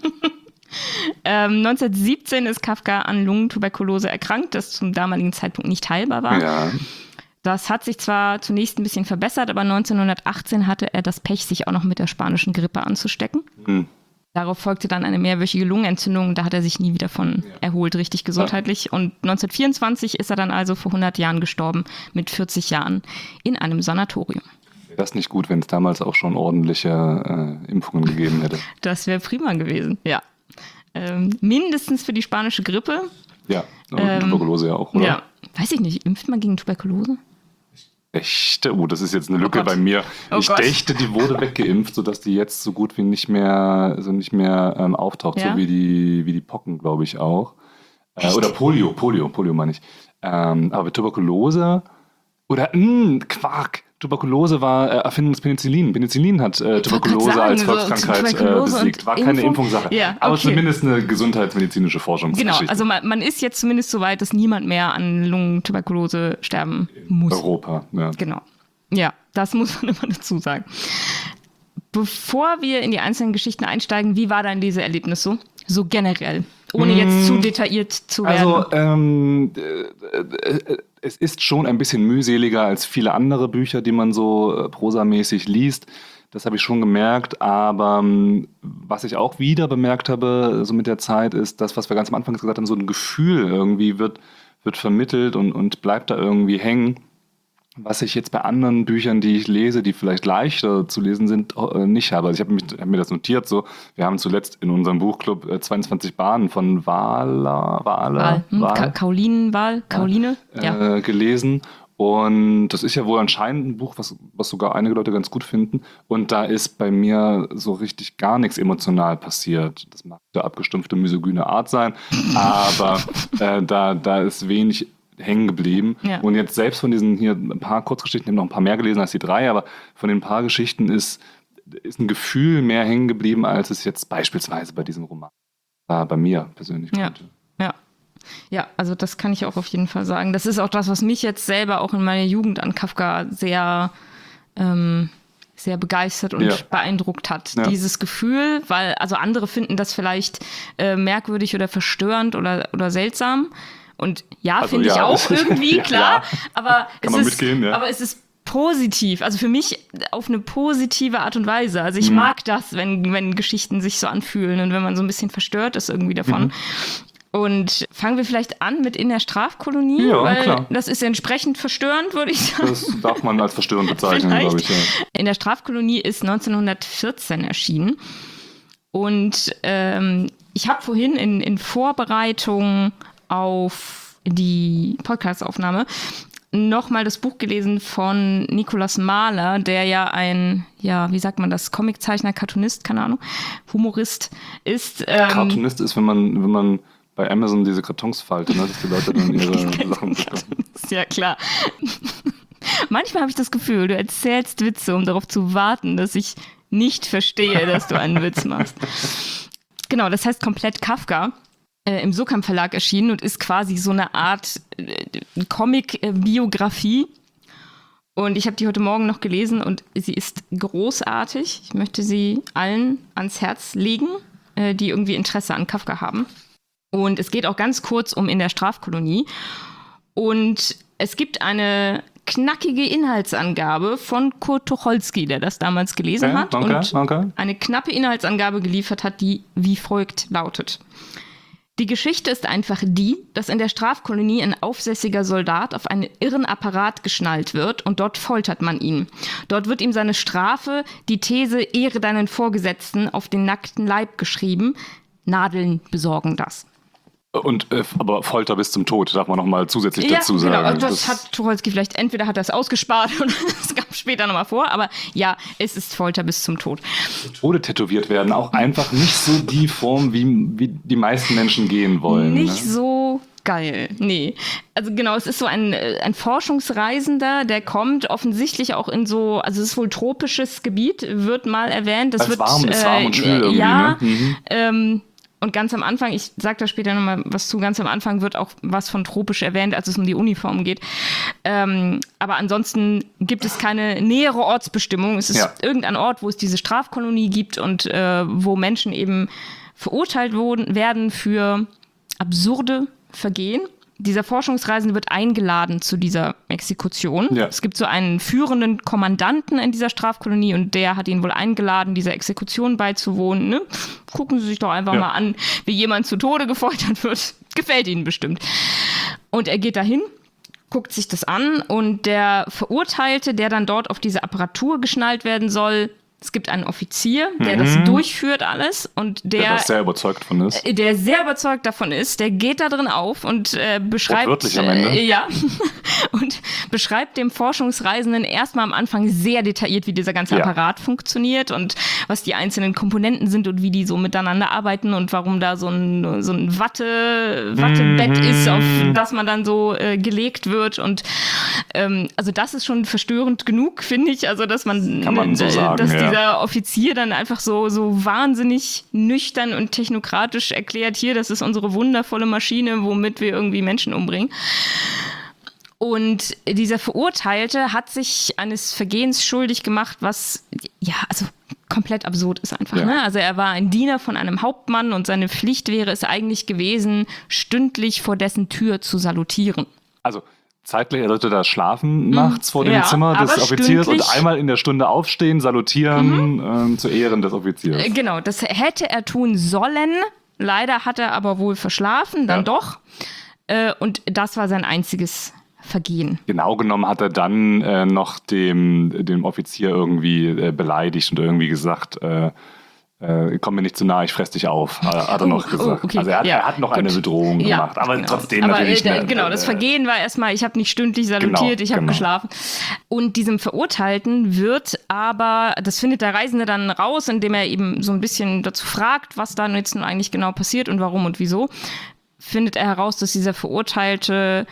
Ähm, neunzehnhundertsiebzehn ist Kafka an Lungentuberkulose erkrankt, das zum damaligen Zeitpunkt nicht heilbar war. ja. Das hat sich zwar zunächst ein bisschen verbessert, aber neunzehnhundertachtzehn hatte er das Pech, sich auch noch mit der spanischen Grippe anzustecken. Hm. Darauf folgte dann eine mehrwöchige Lungenentzündung, da hat er sich nie wieder von erholt, richtig gesundheitlich. Und neunzehnhundertvierundzwanzig ist er dann also vor hundert Jahren gestorben, mit vierzig Jahren, in einem Sanatorium. Wäre das nicht gut, wenn es damals auch schon ordentliche äh, Impfungen gegeben hätte? Das wäre prima gewesen, ja. Ähm, mindestens für die spanische Grippe. Ja, und Ähm, Tuberkulose ja auch, oder? Ja, weiß ich nicht, impft man gegen Tuberkulose? Echte? Oh, das ist jetzt eine Lücke Gott. bei mir. Oh ich Gott. dächte, die wurde weggeimpft, sodass die jetzt so gut wie nicht mehr, so nicht mehr ähm, auftaucht, Ja? so wie die, wie die Pocken, glaube ich, auch. Äh, oder Polio, Polio, Polio meine ich. Ähm, aber Tuberkulose oder mh, Quark. Tuberkulose war äh, Erfindung des Penicillin. Penicillin hat äh, Tuberkulose sagen, als so Volkskrankheit äh, Tuberkulose und besiegt. War keine Impfung? Impfungssache. Ja, Aber okay. zumindest eine gesundheitsmedizinische Genau, Forschungsgeschichte. also man, man ist jetzt zumindest so weit, dass niemand mehr an Lungentuberkulose sterben muss. Europa, ja. Genau. Ja, das muss man immer dazu sagen. Bevor wir in die einzelnen Geschichten einsteigen, wie war dein Leseerlebnis so? So generell, ohne jetzt zu detailliert zu werden. Also, ähm, äh, äh, es ist schon ein bisschen mühseliger als viele andere Bücher, die man so äh, prosamäßig liest. Das habe ich schon gemerkt. Aber ähm, was ich auch wieder bemerkt habe, so mit der Zeit, ist das, was wir ganz am Anfang gesagt haben, so ein Gefühl irgendwie wird, wird vermittelt und, und bleibt da irgendwie hängen. Was ich jetzt bei anderen Büchern, die ich lese, die vielleicht leichter zu lesen sind, äh, nicht habe. Also ich habe mich- hab mir das notiert so. Wir haben zuletzt in unserem Buchclub äh, zweiundzwanzig Bahnen von Wahler, Wahler, Wahl. Hm? Wahl, Ka Kaulinenwahl, Kauline, ja. äh, gelesen. Und das ist ja wohl anscheinend ein Buch, was, was sogar einige Leute ganz gut finden. Und da ist bei mir so richtig gar nichts emotional passiert. Das mag eine abgestumpfte, misogyne Art sein, aber äh, da, da ist wenig hängen geblieben. Ja. Und jetzt selbst von diesen hier ein paar Kurzgeschichten, ich habe noch ein paar mehr gelesen als die drei, aber von den paar Geschichten ist, ist ein Gefühl mehr hängen geblieben, als es jetzt beispielsweise bei diesem Roman war, bei mir persönlich. Ja, ja. Ja, also das kann ich auch auf jeden Fall sagen. Das ist auch das, was mich jetzt selber auch in meiner Jugend an Kafka sehr, ähm, sehr begeistert und ja. beeindruckt hat. Ja. Dieses Gefühl, weil also andere finden das vielleicht äh, merkwürdig oder verstörend oder, oder seltsam. Und ja, also, finde ja, ich auch irgendwie, ja, klar. Ja. Aber, kann es man ist, mitgehen, ja. aber es ist positiv, also für mich auf eine positive Art und Weise. Also ich mhm. mag das, wenn, wenn Geschichten sich so anfühlen und wenn man so ein bisschen verstört ist irgendwie davon. Mhm. Und fangen wir vielleicht an mit In der Strafkolonie, ja, weil klar. das ist entsprechend verstörend, würde ich sagen. Das darf man als verstörend bezeichnen, glaube ich. Ja. In der Strafkolonie ist neunzehnhundertvierzehn erschienen. Und ähm, ich habe vorhin in, in Vorbereitung auf die Podcast-Aufnahme nochmal das Buch gelesen von Nikolaus Mahler, der ja ein, ja, wie sagt man das, Comiczeichner, Cartoonist, keine Ahnung, Humorist ist. Ähm, Cartoonist ist, wenn man, wenn man bei Amazon diese Kartons faltet, ne, dass die Leute dann ihre Sachen bekommen. Ja, klar. Manchmal habe ich das Gefühl, du erzählst Witze, um darauf zu warten, dass ich nicht verstehe, dass du einen Witz machst. Genau, das heißt komplett Kafka. Im Sokam Verlag erschienen und ist quasi so eine Art äh, Comic-Biografie. Und ich habe die heute Morgen noch gelesen und sie ist großartig. Ich möchte sie allen ans Herz legen, äh, die irgendwie Interesse an Kafka haben. Und es geht auch ganz kurz um In der Strafkolonie. Und es gibt eine knackige Inhaltsangabe von Kurt Tucholsky, der das damals gelesen okay, hat okay, und okay. eine knappe Inhaltsangabe geliefert hat, die wie folgt lautet. Die Geschichte ist einfach die, dass in der Strafkolonie ein aufsässiger Soldat auf einen irren Apparat geschnallt wird und dort foltert man ihn. Dort wird ihm seine Strafe, die These Ehre deinen Vorgesetzten, auf den nackten Leib geschrieben. Nadeln besorgen das. Und äh, aber Folter bis zum Tod, darf man nochmal zusätzlich ja, dazu sagen. Genau, das, das hat Tucholsky vielleicht, entweder hat er es ausgespart oder es kam später nochmal vor, aber ja, es ist Folter bis zum Tod. Tode tätowiert werden, auch einfach nicht so die Form, wie, wie die meisten Menschen gehen wollen. Nicht ne? so geil, nee. Also genau, es ist so ein, ein Forschungsreisender, der kommt offensichtlich auch in so, also es ist wohl tropisches Gebiet, wird mal erwähnt. Das Als wird, warm ist, äh, warm und schwül irgendwie, ja, ne? Mhm. ähm, und ganz am Anfang, ich sag da später nochmal was zu, ganz am Anfang wird auch was von tropisch erwähnt, als es um die Uniform geht. Ähm, aber ansonsten gibt es keine nähere Ortsbestimmung. Es ist ja. irgendein Ort, wo es diese Strafkolonie gibt und äh, wo Menschen eben verurteilt wurden, werden für absurde Vergehen. Dieser Forschungsreisende wird eingeladen zu dieser Exekution. Ja. Es gibt so einen führenden Kommandanten in dieser Strafkolonie und der hat ihn wohl eingeladen, dieser Exekution beizuwohnen. Ne? Gucken Sie sich doch einfach ja. mal an, wie jemand zu Tode gefoltert wird. Gefällt Ihnen bestimmt. Und er geht dahin, guckt sich das an und der Verurteilte, der dann dort auf diese Apparatur geschnallt werden soll, es gibt einen Offizier, der mhm. das durchführt alles und der, der sehr überzeugt von ist. Der sehr überzeugt davon ist, der geht da drin auf und äh, beschreibt Wortwörtlich am Ende. Äh, ja und beschreibt dem Forschungsreisenden erstmal am Anfang sehr detailliert, wie dieser ganze ja. Apparat funktioniert und was die einzelnen Komponenten sind und wie die so miteinander arbeiten und warum da so ein, so ein Watte, Wattebett mhm. ist, auf das man dann so äh, gelegt wird und ähm, also das ist schon verstörend genug, finde ich, also dass man, Kann man so äh, sagen, dass ja. die dieser Offizier dann einfach so, so wahnsinnig nüchtern und technokratisch erklärt, hier, das ist unsere wundervolle Maschine, womit wir irgendwie Menschen umbringen. Und dieser Verurteilte hat sich eines Vergehens schuldig gemacht, was, ja, also komplett absurd ist einfach. Ja. Ne? Also er war ein Diener von einem Hauptmann und seine Pflicht wäre es eigentlich gewesen, stündlich vor dessen Tür zu salutieren. Also zeitlich, er sollte da schlafen nachts vor dem ja, Zimmer des Offiziers stündlich. Und einmal in der Stunde aufstehen, salutieren mhm. ähm, zu Ehren des Offiziers. Genau, das hätte er tun sollen. Leider hat er aber wohl verschlafen, dann ja. doch. Äh, und das war sein einziges Vergehen. Genau genommen hat er dann äh, noch dem, dem Offizier irgendwie äh, beleidigt und irgendwie gesagt, äh, Äh, komm mir nicht zu nah, ich fress dich auf, hat er oh, noch gesagt. Oh, okay. Also er hat, ja, er hat noch gut. eine Bedrohung ja, gemacht, aber genau. trotzdem aber, natürlich äh, eine, Genau, das Vergehen war erstmal, ich habe nicht stündlich salutiert, genau, ich habe genau. geschlafen. Und diesem Verurteilten wird aber, das findet der Reisende dann raus, indem er eben so ein bisschen dazu fragt, was da jetzt nun eigentlich genau passiert und warum und wieso, findet er heraus, dass dieser Verurteilte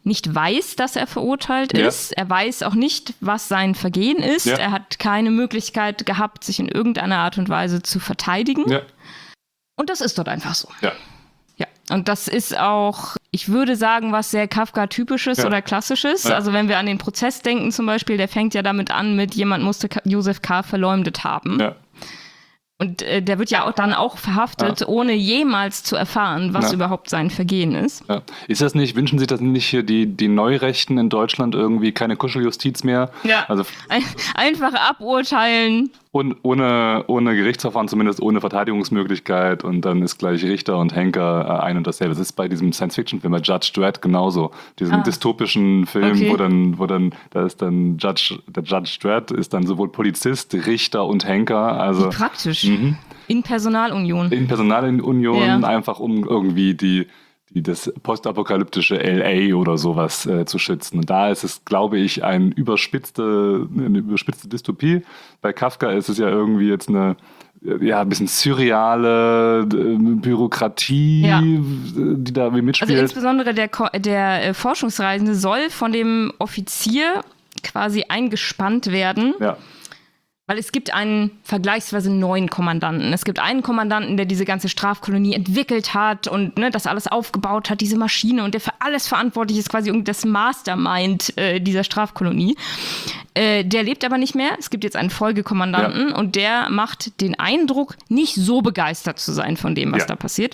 nicht weiß, dass er verurteilt Ja. ist. Er weiß auch nicht, was sein Vergehen ist. Ja. Er hat keine Möglichkeit gehabt, sich in irgendeiner Art und Weise zu verteidigen. Ja. Und das ist dort einfach so. Ja. Ja, und das ist auch, ich würde sagen, was sehr Kafka-typisches Ja. oder klassisches. Ja. Also wenn wir an den Prozess denken zum Beispiel, der fängt ja damit an mit, jemand musste Ka- Josef K. verleumdet haben. Ja. Und äh, der wird ja auch dann auch verhaftet, Ja. ohne jemals zu erfahren, was Ja. überhaupt sein Vergehen ist. Ja. Ist das nicht, wünschen sich das nicht hier die, die Neurechten in Deutschland irgendwie keine Kuscheljustiz mehr? Ja. Also Ein, einfach aburteilen. und ohne, ohne Gerichtsverfahren, zumindest ohne Verteidigungsmöglichkeit und dann ist gleich Richter und Henker äh, ein und dasselbe. Das ist bei diesem Science-Fiction-Film, bei Judge Dredd genauso. Diesem Ah. dystopischen Film, Okay. wo dann, wo dann, da ist dann Judge, der Judge Dredd ist dann sowohl Polizist, Richter und Henker, also Wie praktisch. Mhm. In Personalunion. in Personalunion, Ja. einfach um irgendwie die, die das postapokalyptische L A oder sowas äh, zu schützen. Und da ist es, glaube ich, ein überspitzte, eine überspitzte Dystopie. Bei Kafka ist es ja irgendwie jetzt eine ja, ein bisschen surreale äh, Bürokratie, Ja. die da wie Also mitspielt. insbesondere der, Ko- der äh, Forschungsreisende soll von dem Offizier quasi eingespannt werden. ja. Weil es gibt einen vergleichsweise neuen Kommandanten. Es gibt einen Kommandanten, der diese ganze Strafkolonie entwickelt hat und ne, das alles aufgebaut hat, diese Maschine, und der für alles verantwortlich ist, quasi irgendwie das Mastermind äh, dieser Strafkolonie. Äh, der lebt aber nicht mehr. Es gibt jetzt einen Folgekommandanten Ja. und der macht den Eindruck, nicht so begeistert zu sein von dem, was Ja. da passiert.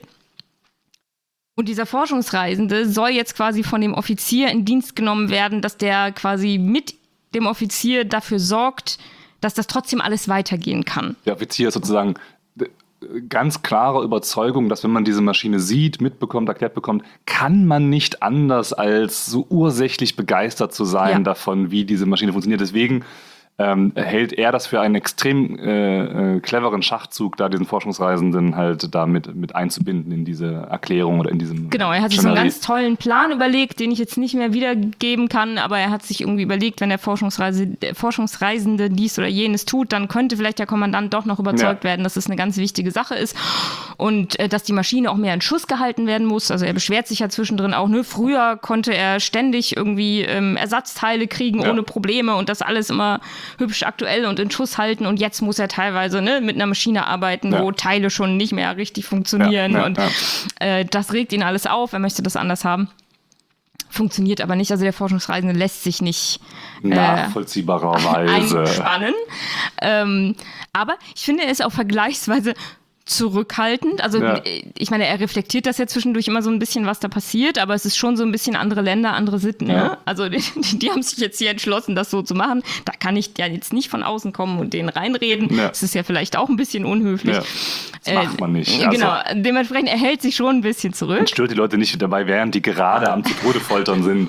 Und dieser Forschungsreisende soll jetzt quasi von dem Offizier in Dienst genommen werden, dass der quasi mit dem Offizier dafür sorgt, dass das trotzdem alles weitergehen kann. Der Offizier ist sozusagen äh, ganz klare Überzeugung, dass wenn man diese Maschine sieht, mitbekommt, erklärt bekommt, kann man nicht anders als so ursächlich begeistert zu sein Ja. davon, wie diese Maschine funktioniert. Deswegen ähm, hält er das für einen extrem äh, äh, cleveren Schachzug, da diesen Forschungsreisenden halt da mit, mit einzubinden in diese Erklärung oder in diesem Genau, er hat sich so einen Szenario. ganz tollen Plan überlegt, den ich jetzt nicht mehr wiedergeben kann, aber er hat sich irgendwie überlegt, wenn der, Forschungsreise, der Forschungsreisende dies oder jenes tut, dann könnte vielleicht der Kommandant doch noch überzeugt Ja. werden, dass es eine ganz wichtige Sache ist und äh, dass die Maschine auch mehr in Schuss gehalten werden muss. Also er beschwert sich ja zwischendrin auch, ne? Früher konnte er ständig irgendwie ähm, Ersatzteile kriegen Ja. ohne Probleme und das alles immer hübsch aktuell und in Schuss halten, und jetzt muss er teilweise ne, mit einer Maschine arbeiten, Ja. wo Teile schon nicht mehr richtig funktionieren Ja, ja, und ja. äh, das regt ihn alles auf, er möchte das anders haben. Funktioniert aber nicht, also der Forschungsreisende lässt sich nicht Nachvollziehbarerweise. einspannen. Ähm, aber ich finde, er ist auch vergleichsweise zurückhaltend. Also Ja. äh, ich meine, er reflektiert das ja zwischendurch immer so ein bisschen, was da passiert, aber es ist schon so ein bisschen andere Länder, andere Sitten. Ja. Ne? Also die, die haben sich jetzt hier entschlossen, das so zu machen. Da kann ich ja jetzt nicht von außen kommen und denen reinreden. Ja. Das ist ja vielleicht auch ein bisschen unhöflich. Ja. Das macht man nicht. Äh, Also- genau, dementsprechend er hält sich schon ein bisschen zurück. Und stört die Leute nicht dabei, während die gerade am zu Tode foltern sind.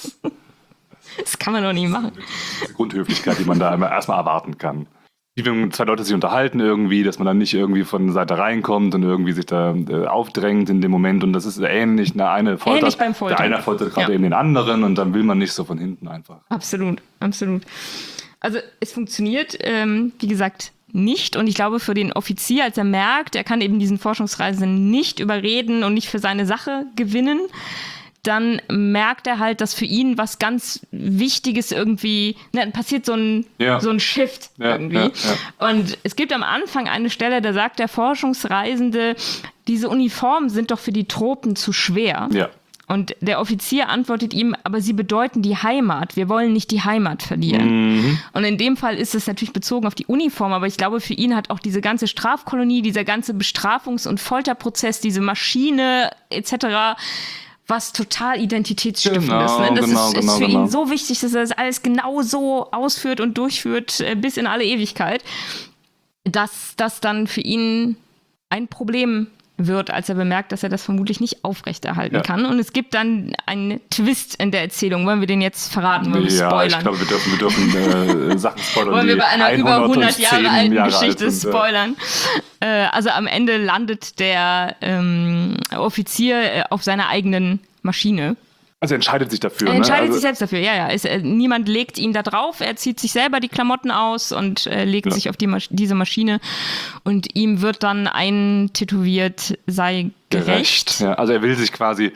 Das kann man doch nicht machen. Diese Grundhöflichkeit, die man da immer erstmal erwarten kann. Wie wenn zwei Leute sich unterhalten irgendwie, dass man dann nicht irgendwie von der Seite reinkommt und irgendwie sich da äh, aufdrängt in dem Moment. Und das ist ähnlich. Der eine foltert, Ähnlich beim Foltern. Der eine foltert gerade Ja. eben den anderen und dann will man nicht so von hinten einfach. Absolut, absolut. Also es funktioniert, ähm, wie gesagt, nicht. Und ich glaube, für den Offizier, als er merkt, er kann eben diesen Forschungsreisenden nicht überreden und nicht für seine Sache gewinnen, dann merkt er halt, dass für ihn was ganz Wichtiges irgendwie, ne, dann passiert so ein, Ja. so ein Shift Ja, irgendwie. ja, Und es gibt am Anfang eine Stelle, da sagt der Forschungsreisende, diese Uniformen sind doch für die Tropen zu schwer. Ja. Und der Offizier antwortet ihm, aber sie bedeuten die Heimat. Wir wollen nicht die Heimat verlieren. Mhm. Und in dem Fall ist es natürlich bezogen auf die Uniform, aber ich glaube, für ihn hat auch diese ganze Strafkolonie, dieser ganze Bestrafungs- und Folterprozess, diese Maschine et cetera, was total identitätsstiftend Genau, ist. Ne? Das genau, ist, genau, ist für genau. ihn so wichtig, dass er das alles genau so ausführt und durchführt, äh, bis in alle Ewigkeit, dass das dann für ihn ein Problem wird, als er bemerkt, dass er das vermutlich nicht aufrechterhalten Ja. kann. Und es gibt dann einen Twist in der Erzählung. Wollen wir den jetzt verraten? Wollen wir Ja, spoilern? ich glaube, wir dürfen, wir dürfen äh, Sachen spoilern, Wollen wir die bei einer über hundert Jahre alten Jahre Geschichte alt sind, ja. spoilern? Äh, also am Ende landet der ähm, Offizier äh, auf seiner eigenen Maschine. Also er entscheidet sich dafür. Er entscheidet ne? also, sich selbst dafür, ja, ja. Es, äh, niemand legt ihn da drauf, er zieht sich selber die Klamotten aus und äh, legt Ja. sich auf die Masch- diese Maschine und ihm wird dann eintätowiert, sei gerecht. Ja, also er will sich quasi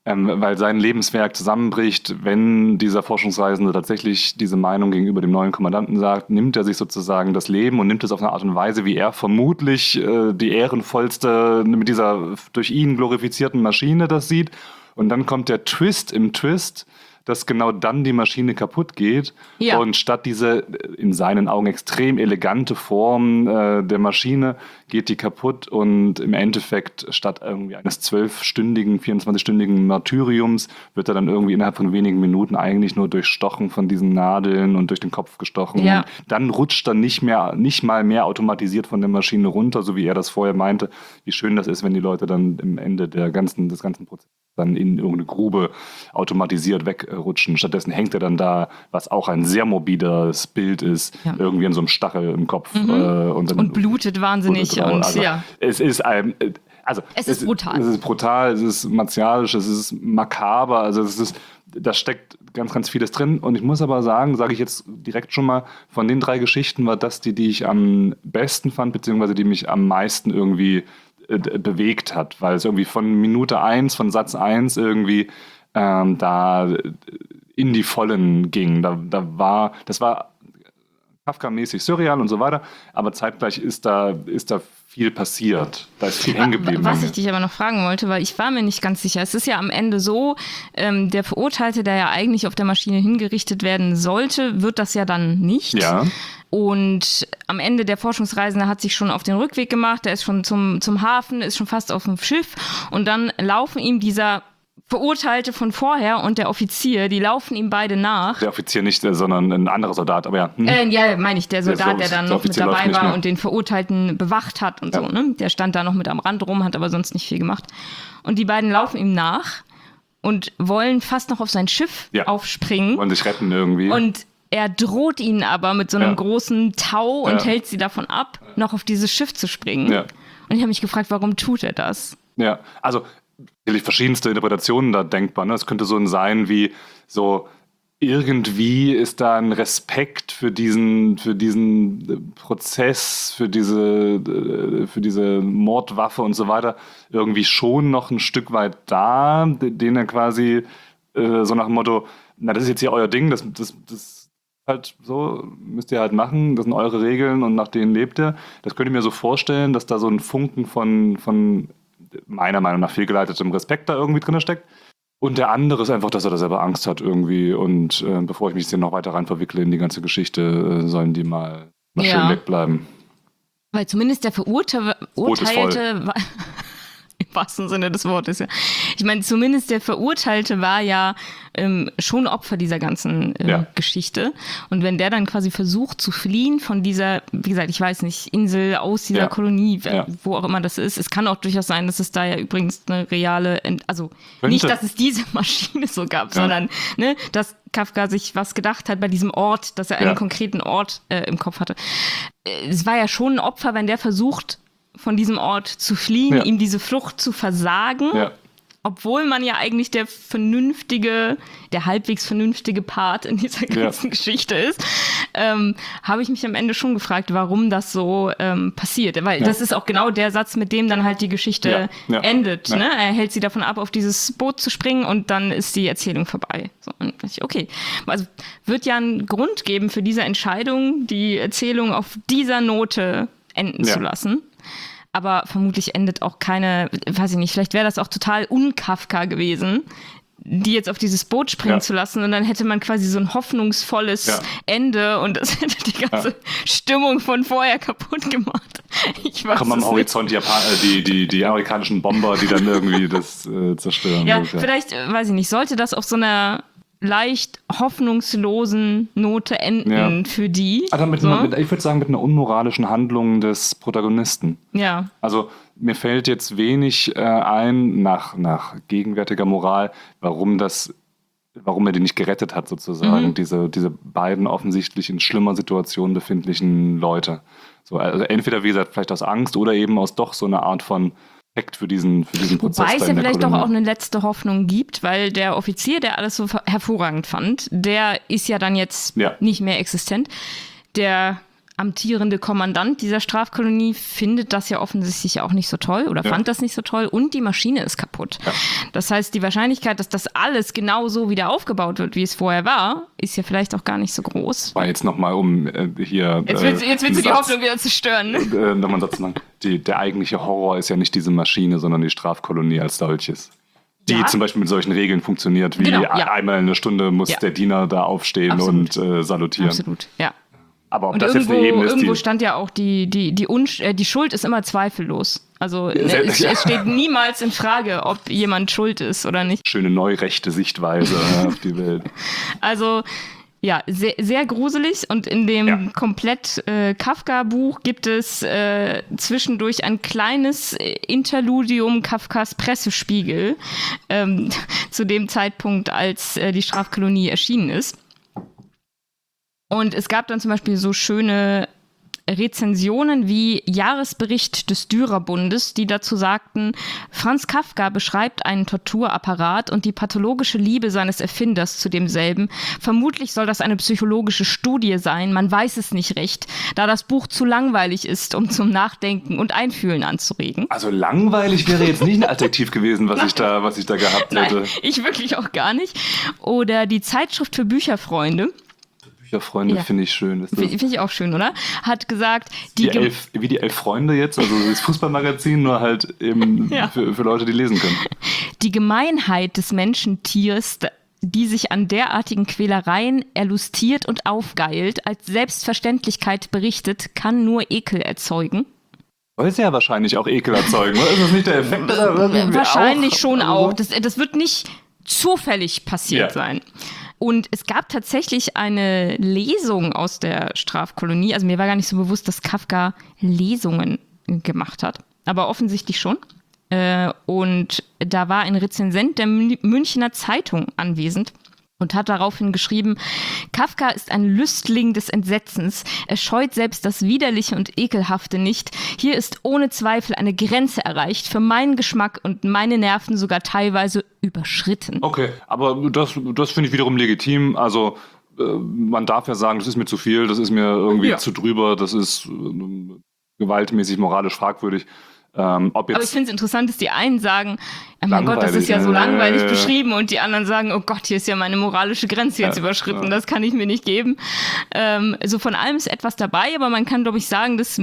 Ähm, weil sein Lebenswerk zusammenbricht, wenn dieser Forschungsreisende tatsächlich diese Meinung gegenüber dem neuen Kommandanten sagt, nimmt er sich sozusagen das Leben und nimmt es auf eine Art und Weise, wie er vermutlich äh, die ehrenvollste mit dieser durch ihn glorifizierten Maschine das sieht. Und dann kommt der Twist im Twist, dass genau dann die Maschine kaputt geht Ja. und statt diese in seinen Augen extrem elegante Form äh, der Maschine geht die kaputt und im Endeffekt statt irgendwie eines zwölfstündigen, vierundzwanzigstündigen Martyriums wird er dann irgendwie innerhalb von wenigen Minuten eigentlich nur durchstochen von diesen Nadeln und durch den Kopf gestochen. Ja. Und dann rutscht er nicht mehr, nicht mal mehr automatisiert von der Maschine runter, so wie er das vorher meinte. Wie schön das ist, wenn die Leute dann am Ende der ganzen, des ganzen Prozesses dann in irgendeine Grube automatisiert wegrutschen. Stattdessen hängt er dann da, was auch ein sehr morbides Bild ist, Ja. irgendwie an so einem Stachel im Kopf. Mhm. Äh, und, dann Und blutet wahnsinnig. blutet drauf. Und also, ja. Es ist ein... Also, Es ist brutal. Es ist brutal, es ist martialisch, es ist makaber, also es ist, da steckt ganz, ganz vieles drin. Und ich muss aber sagen, sage ich jetzt direkt schon mal, von den drei Geschichten war das die, die ich am besten fand, beziehungsweise die mich am meisten irgendwie äh, bewegt hat, weil es irgendwie von Minute eins, von Satz eins irgendwie ähm, da in die Vollen ging. Da, da war, das war Kafka-mäßig surreal und so weiter, aber zeitgleich ist da, ist da viel passiert. Da ist viel hängen geblieben. Was ich dich aber noch fragen wollte, weil ich war mir nicht ganz sicher. Es ist ja am Ende so, ähm, der Verurteilte, der ja eigentlich auf der Maschine hingerichtet werden sollte, wird das ja dann nicht. Ja. Und am Ende der Forschungsreisende hat sich schon auf den Rückweg gemacht, der ist schon zum, zum Hafen, ist schon fast auf dem Schiff und dann laufen ihm dieser Verurteilte von vorher und der Offizier, die laufen ihm beide nach. Der Offizier nicht, sondern ein anderer Soldat, aber ja. Hm. Äh, ja, meine ich, der Soldat, der, der dann der noch mit Offizier läuft dabei nicht war mehr. und den Verurteilten bewacht hat und Ja. so, ne? Der stand da noch mit am Rand rum, hat aber sonst nicht viel gemacht. Und die beiden laufen ihm nach und wollen fast noch auf sein Schiff Ja. aufspringen. Wollen sich retten irgendwie. Und er droht ihnen aber mit so einem Ja. großen Tau und Ja. hält sie davon ab, noch auf dieses Schiff zu springen. Ja. Und ich habe mich gefragt, warum tut er das? Ja, also natürlich verschiedenste Interpretationen da denkbar. Ne? Es könnte so ein sein wie so irgendwie ist da ein Respekt für diesen, für diesen äh, Prozess, für diese, äh, für diese Mordwaffe und so weiter irgendwie schon noch ein Stück weit da, de- den er quasi äh, so nach dem Motto, na, das ist jetzt hier euer Ding, das, das, das halt so, müsst ihr halt machen, das sind eure Regeln und nach denen lebt ihr. Das könnte ich mir so vorstellen, dass da so ein Funken von, von meiner Meinung nach fehlgeleitetem Respekt da irgendwie drin steckt. Und der andere ist einfach, dass er da selber Angst hat irgendwie. Und äh, bevor ich mich jetzt hier noch weiter rein verwickle in die ganze Geschichte, äh, sollen die mal, mal Ja. schön wegbleiben. Weil zumindest der Verurte- Boot ist voll. Verurteilte war, im wahrsten Sinne des Wortes, ja. Ich meine, zumindest der Verurteilte war ja ähm, schon Opfer dieser ganzen äh, Ja. Geschichte. Und wenn der dann quasi versucht zu fliehen von dieser, wie gesagt, ich weiß nicht, Insel aus dieser Ja. Kolonie, Ja. wo auch immer das ist. Es kann auch durchaus sein, dass es da ja übrigens eine reale, Ent- also Könnte. nicht, dass es diese Maschine so gab, Ja. sondern ne, dass Kafka sich was gedacht hat bei diesem Ort, dass er einen Ja. konkreten Ort äh, im Kopf hatte. Äh, Es war ja schon ein Opfer, wenn der versucht, von diesem Ort zu fliehen, Ja. ihm diese Flucht zu versagen, Ja. obwohl man ja eigentlich der vernünftige, der halbwegs vernünftige Part in dieser Ja. ganzen Geschichte ist, ähm, habe ich mich am Ende schon gefragt, warum das so ähm, passiert. Weil Ja. das ist auch genau der Satz, mit dem dann halt die Geschichte Ja. Ja. endet. Ja. Ne? Er hält sie davon ab, auf dieses Boot zu springen und dann ist die Erzählung vorbei. So, und dachte ich, okay, also wird ja einen Grund geben für diese Entscheidung, die Erzählung auf dieser Note enden Ja. zu lassen. Aber vermutlich endet auch keine, weiß ich nicht, vielleicht wäre das auch total un-Kafka gewesen, die jetzt auf dieses Boot springen Ja. zu lassen und dann hätte man quasi so ein hoffnungsvolles Ja. Ende und das hätte die ganze Ja. Stimmung von vorher kaputt gemacht. Ich weiß Kommen am es nicht. Horizont die, Japan äh, die, die, die amerikanischen Bomber, die dann irgendwie das äh, zerstören. Ja, So, vielleicht, äh, weiß ich nicht, sollte das auf so einer leicht hoffnungslosen Note enden Ja. für die. Also mit so. einer, mit, ich würde sagen, mit einer unmoralischen Handlung des Protagonisten. Ja, Also mir fällt jetzt wenig äh, ein, nach, nach gegenwärtiger Moral, warum das, warum er die nicht gerettet hat, sozusagen, Mhm. diese, diese beiden offensichtlich in schlimmer Situation befindlichen Leute. So, also entweder, wie gesagt, vielleicht aus Angst oder eben aus doch so einer Art von Respekt für diesen, für diesen Prozess. wobei es da ja in der vielleicht doch Kolonie. auch eine letzte Hoffnung gibt, weil der Offizier, der alles so ver- hervorragend fand, der ist ja dann jetzt Ja. nicht mehr existent. Der amtierende Kommandant dieser Strafkolonie findet das ja offensichtlich auch nicht so toll oder ja. fand das nicht so toll und die Maschine ist kaputt. Ja. Das heißt, die Wahrscheinlichkeit, dass das alles genau so wieder aufgebaut wird, wie es vorher war, ist ja vielleicht auch gar nicht so groß. War jetzt nochmal um äh, hier... Jetzt willst, äh, jetzt willst du die Satz, Hoffnung wieder zerstören. Äh, nochmal einen Satz machen. Die, der eigentliche Horror ist ja nicht diese Maschine, sondern die Strafkolonie als solches. Die ja. zum Beispiel mit solchen Regeln funktioniert, wie genau, ja. einmal in einer Stunde muss ja. der Diener da aufstehen Absolut. und äh, salutieren. Absolut, ja. Aber ob und das irgendwo, jetzt eine Ebene ist, irgendwo die stand ja auch, die, die, die, Unsch- äh, die Schuld ist immer zweifellos. Also ne, es, ja. es steht niemals in Frage, ob jemand schuld ist oder nicht. Schöne neurechte Sichtweise auf die Welt. Also ja, sehr, sehr gruselig. Und in dem ja. komplett äh, Kafka-Buch gibt es äh, zwischendurch ein kleines Interludium Kafkas Pressespiegel ähm, zu dem Zeitpunkt, als äh, die Strafkolonie erschienen ist. Und es gab dann zum Beispiel so schöne Rezensionen wie Jahresbericht des Dürerbundes, die dazu sagten, Franz Kafka beschreibt einen Torturapparat und die pathologische Liebe seines Erfinders zu demselben. Vermutlich soll das eine psychologische Studie sein, man weiß es nicht recht, da das Buch zu langweilig ist, um zum Nachdenken und Einfühlen anzuregen. Also langweilig wäre jetzt nicht ein Adjektiv gewesen, was ich da, was ich da gehabt hätte. Nein, ich wirklich auch gar nicht. Oder die Zeitschrift für Bücherfreunde. Freunde ja. finde ich schön. Finde ich auch schön, oder? Hat gesagt, die, die elf, wie die elf Freunde jetzt, also das Fußballmagazin, nur halt eben ja. für, für Leute, die lesen können. Die Gemeinheit des Menschentiers, die sich an derartigen Quälereien erlustiert und aufgeilt, als Selbstverständlichkeit berichtet, kann nur Ekel erzeugen. Soll es ja wahrscheinlich auch Ekel erzeugen, oder? Ist das nicht der Effekt? Wahrscheinlich auch? schon also auch. Das, das wird nicht zufällig passiert ja. sein. Und es gab tatsächlich eine Lesung aus der Strafkolonie. Also mir war gar nicht so bewusst, dass Kafka Lesungen gemacht hat. Aber offensichtlich schon. Und da war ein Rezensent der Münchner Zeitung anwesend und hat daraufhin geschrieben, Kafka ist ein Lüstling des Entsetzens. Er scheut selbst das Widerliche und Ekelhafte nicht. Hier ist ohne Zweifel eine Grenze erreicht, für meinen Geschmack und meine Nerven sogar teilweise überschritten. Okay, aber das, das finde ich wiederum legitim. Also äh, man darf ja sagen, das ist mir zu viel, das ist mir irgendwie ja. zu drüber, das ist äh, gewaltmäßig, moralisch fragwürdig. Ähm, ob jetzt aber ich finde es interessant, dass die einen sagen, ja, mein Gott, das ist ja so langweilig äh, beschrieben und die anderen sagen, oh Gott, hier ist ja meine moralische Grenze jetzt äh, überschritten, äh. das kann ich mir nicht geben. Ähm, so von allem ist etwas dabei, aber man kann, glaube ich, sagen, dass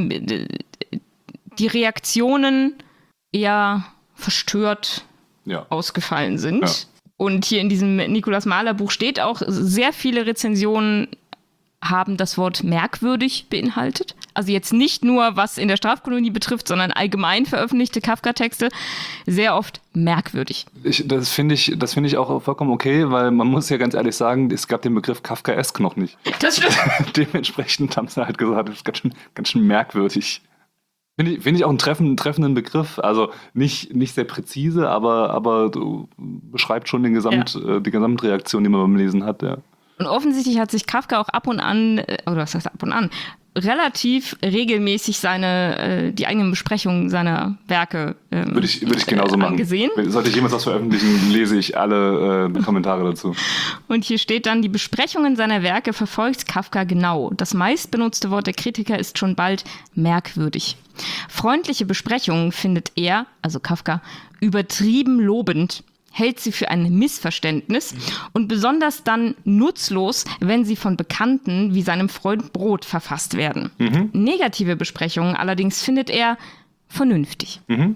die Reaktionen eher verstört ja. ausgefallen sind. Ja. Und hier in diesem Nikolaus Mahler Buch steht auch, sehr viele Rezensionen haben das Wort merkwürdig beinhaltet. Also jetzt nicht nur, was in der Strafkolonie betrifft, sondern allgemein veröffentlichte Kafka-Texte, sehr oft merkwürdig. Ich, das finde ich, das finde ich auch vollkommen okay, weil man muss ja ganz ehrlich sagen, es gab den Begriff Kafkaesk noch nicht. Das stimmt. Dementsprechend haben sie halt gesagt, das ist ganz schön, ganz schön merkwürdig. Finde ich, finde ich auch einen treffenden, treffenden Begriff. Also nicht, nicht sehr präzise, aber, aber beschreibt schon den Gesamt, ja. äh, die Gesamtreaktion, die man beim Lesen hat, ja. Und offensichtlich hat sich Kafka auch ab und an, oder was heißt ab und an, relativ regelmäßig seine, äh, die eigenen Besprechungen seiner Werke ähm, würde ich, würde ich genauso machen. Angesehen. Sollte ich jemals was veröffentlichen, lese ich alle äh, Kommentare dazu. Und hier steht dann, die Besprechungen seiner Werke verfolgt Kafka genau. Das meistbenutzte Wort der Kritiker ist schon bald merkwürdig. Freundliche Besprechungen findet er, also Kafka, übertrieben lobend, hält sie für ein Missverständnis und besonders dann nutzlos, wenn sie von Bekannten wie seinem Freund Brot verfasst werden. Mhm. Negative Besprechungen allerdings findet er vernünftig. Mhm.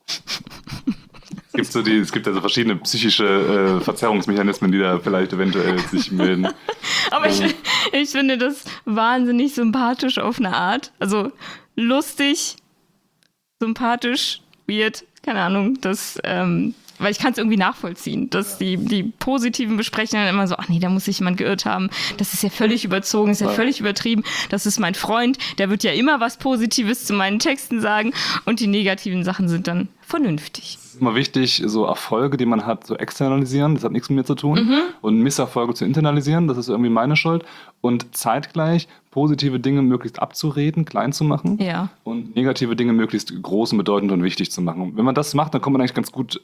Es gibt, so die, es gibt also verschiedene psychische äh, Verzerrungsmechanismen, die da vielleicht eventuell sich melden. Aber ich, ich finde das wahnsinnig sympathisch auf eine Art. Also lustig, sympathisch, weird, keine Ahnung, das... Ähm, weil ich kann es irgendwie nachvollziehen, dass die, die positiven Besprechungen immer so, ach nee, da muss sich jemand geirrt haben, das ist ja völlig überzogen, das ist ja völlig übertrieben, das ist mein Freund, der wird ja immer was Positives zu meinen Texten sagen und die negativen Sachen sind dann vernünftig. Es ist immer wichtig, so Erfolge, die man hat, zu externalisieren, das hat nichts mit mir zu tun, mhm. und Misserfolge zu internalisieren, das ist irgendwie meine Schuld und zeitgleich positive Dinge möglichst abzureden, klein zu machen, ja. und negative Dinge möglichst groß und bedeutend und wichtig zu machen. Wenn man das macht, dann kommt man eigentlich ganz gut ähm,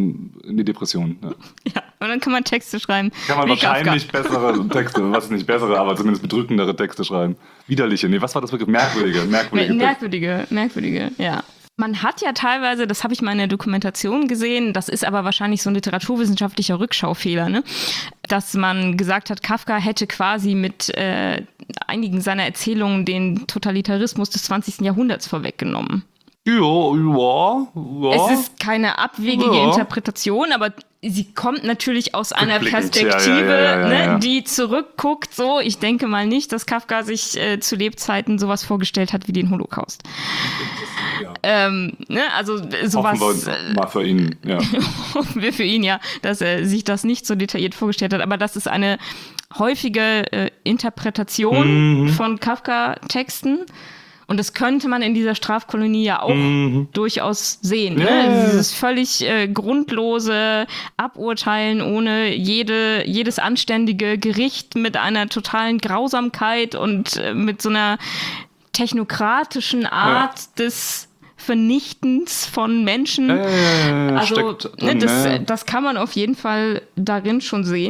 zum, in die Depression. Ja. Ja, und dann kann man Texte schreiben. Kann man wie wahrscheinlich Kafka. bessere Texte, was ist nicht bessere, aber zumindest bedrückendere Texte schreiben. Widerliche, nee, was war das wirklich? Merkwürdige, merkwürdige Texte. Merkwürdige, merkwürdige, ja. Man hat ja teilweise, das habe ich mal in der Dokumentation gesehen, das ist aber wahrscheinlich so ein literaturwissenschaftlicher Rückschaufehler, ne? Dass man gesagt hat, Kafka hätte quasi mit äh, einigen seiner Erzählungen den Totalitarismus des zwanzigsten Jahrhunderts vorweggenommen. Ja, ja, ja. Es ist keine abwegige Ja. Interpretation, aber sie kommt natürlich aus einer Rückblickend, Perspektive, ja, ja, ja, ja, ne, ja. die zurückguckt. So, ich denke mal nicht, dass Kafka sich äh, zu Lebzeiten sowas vorgestellt hat wie den Holocaust. Ja. Ähm, ne, also sowas. Hoffen wir äh, mal für ihn, ja. hoffen wir für ihn ja, dass er sich das nicht so detailliert vorgestellt hat. Aber das ist eine häufige äh, Interpretation Mhm. von Kafka-Texten. Und das könnte man in dieser Strafkolonie ja auch Mhm. durchaus sehen. Ja, Ne? ja, ja. Dieses völlig äh, grundlose Aburteilen ohne jede, jedes anständige Gericht mit einer totalen Grausamkeit und äh, mit so einer technokratischen Art des Vernichtens von Menschen. Ja, ja, ja, ja, Also steckt ne, drin, das, ja. das kann man auf jeden Fall darin schon sehen.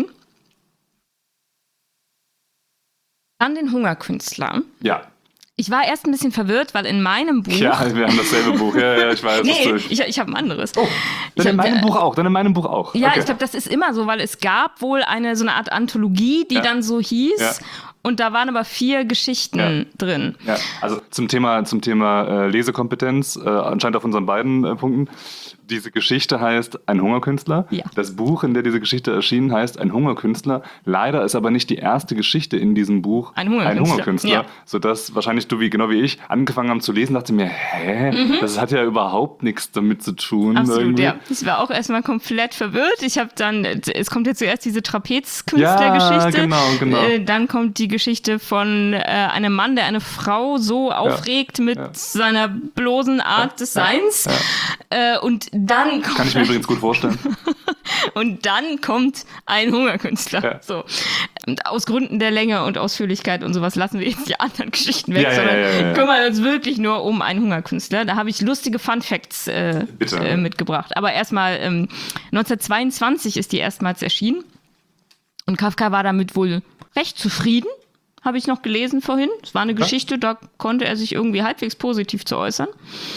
Dann den Hungerkünstler. Ja. Ich war erst ein bisschen verwirrt, weil in meinem Buch... Ja, wir haben dasselbe Buch. Ja, ja, ich weiß. was Nee, du- ich, ich habe ein anderes. Oh, Ich dann in hab- meinem Buch auch. Dann in meinem Buch auch. Ja, Okay. ich glaube, das ist immer so, weil es gab wohl eine so eine Art Anthologie, die Ja. dann so hieß. Ja. Und da waren aber vier Geschichten Ja. drin. Ja, also zum Thema, zum Thema äh, Lesekompetenz, äh, anscheinend auf unseren beiden äh, Punkten. Diese Geschichte heißt Ein Hungerkünstler. Ja. Das Buch, in der diese Geschichte erschienen, heißt Ein Hungerkünstler. Leider ist aber nicht die erste Geschichte in diesem Buch Ein Hungerkünstler. Ein Hungerkünstler, Ja. sodass wahrscheinlich du, wie genau wie ich, angefangen haben zu lesen, dachte mir, hä, das hat ja überhaupt nichts damit zu tun. Mhm. Absolut, irgendwie. ja. Ich war auch erstmal komplett verwirrt. Ich habe dann, es kommt ja zuerst diese Trapezkünstlergeschichte. Ja, genau, genau. Äh, dann kommt die Geschichte von äh, einem Mann, der eine Frau so aufregt mit Ja. seiner bloßen Art des Seins. Äh, und dann kommt Kann ich mir übrigens gut vorstellen. Und dann kommt ein Hungerkünstler. Ja. So. Und aus Gründen der Länge und Ausführlichkeit und sowas lassen wir jetzt die anderen Geschichten weg, Ja, ja, sondern ja, ja, ja. kümmern uns wirklich nur um einen Hungerkünstler. Da habe ich lustige Funfacts äh, Bitte. äh, mitgebracht. Aber erstmal, ähm, neunzehnhundertzweiundzwanzig ist die erstmals erschienen. Und Kafka war damit wohl recht zufrieden, habe ich noch gelesen vorhin. Es war eine Geschichte, da konnte er sich irgendwie halbwegs positiv zu äußern.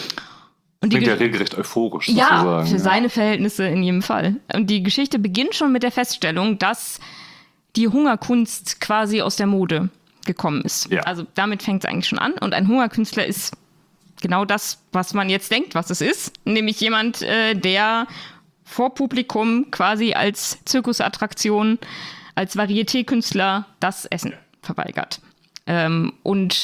Und Klingt Ge- ja regelrecht euphorisch ja, sozusagen. für seine Verhältnisse in jedem Fall. Und die Geschichte beginnt schon mit der Feststellung, dass die Hungerkunst quasi aus der Mode gekommen ist. Ja. Also damit fängt es eigentlich schon an. Und ein Hungerkünstler ist genau das, was man jetzt denkt, was es ist. Nämlich jemand, äh, der vor Publikum quasi als Zirkusattraktion, als Varieté-Künstler das Essen verweigert. Ähm, und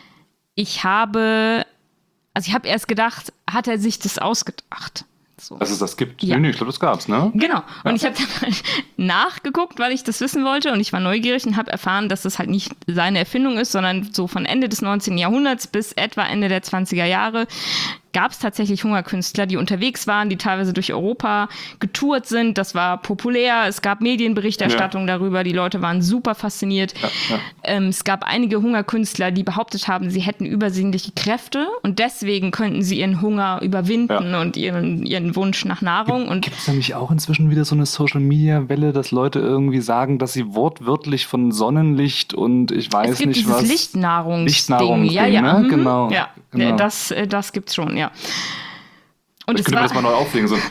ich habe... Also ich habe erst gedacht, hat er sich das ausgedacht? So. Dass es das gibt? Ja. Nee, nee, ich glaube, das gab's, ne? Genau. Und ich habe dann nachgeguckt, weil ich das wissen wollte und ich war neugierig und habe erfahren, dass das halt nicht seine Erfindung ist, sondern so von Ende des neunzehnten Jahrhunderts bis etwa Ende der zwanziger Jahre gab es tatsächlich Hungerkünstler, die unterwegs waren, die teilweise durch Europa getourt sind. Das war populär. Es gab Medienberichterstattung Ja. darüber. Die Leute waren super fasziniert. Ja, ja. Ähm, es gab einige Hungerkünstler, die behauptet haben, sie hätten übersinnliche Kräfte und deswegen könnten sie ihren Hunger überwinden Ja. und ihren, ihren Wunsch nach Nahrung. Und Gibt es da nicht auch inzwischen wieder so eine Social-Media-Welle, dass Leute irgendwie sagen, dass sie wortwörtlich von Sonnenlicht und ich weiß es gibt nicht dieses was... Lichtnahrungsding. Lichtnahrungsding, ja, ja, ne? mhm. Genau, Ja, genau. das, äh, das gibt's schon, ja. Und Ich es könnte mir war, das mal neu auflegen, so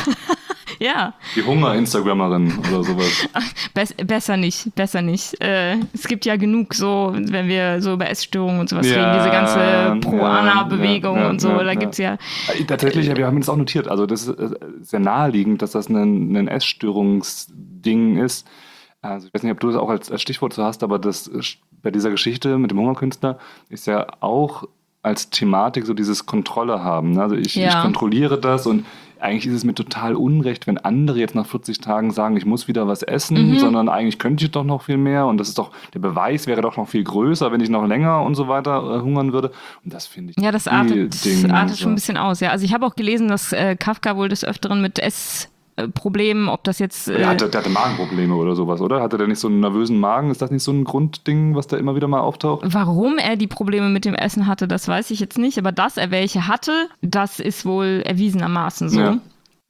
ja, die Hunger-Instagrammerin oder sowas. Bess, besser nicht, besser nicht. Äh, es gibt ja genug so, wenn wir so über Essstörungen und sowas Ja, reden, diese ganze Pro-Ana-Bewegung ja, ja, und so, ja, da ja. gibt's ja, Äh, Tatsächlich, wir haben das auch notiert. Also das ist äh, sehr naheliegend, dass das ein, ein Essstörungsding ist. Also ich weiß nicht, ob du das auch als, als Stichwort so hast, aber das äh, bei dieser Geschichte mit dem Hungerkünstler ist ja auch als Thematik so dieses Kontrolle haben. ne? Also ich, Ja. ich kontrolliere das und eigentlich ist es mir total unrecht, wenn andere jetzt nach vierzig Tagen sagen, ich muss wieder was essen, Mhm. sondern eigentlich könnte ich doch noch viel mehr und das ist doch, der Beweis wäre doch noch viel größer, wenn ich noch länger und so weiter äh, hungern würde. Und das finde ich ja, das eh artet, Ding, artet so. schon ein bisschen aus, ja. Also ich habe auch gelesen, dass äh, Kafka wohl des Öfteren mit Essproblemen, ob das jetzt... Der Äh, hatte, der hatte Magenprobleme oder sowas, oder? Hatte der nicht so einen nervösen Magen? Ist das nicht so ein Grundding, was da immer wieder mal auftaucht? Warum er die Probleme mit dem Essen hatte, das weiß ich jetzt nicht, aber dass er welche hatte, das ist wohl erwiesenermaßen so. Ja.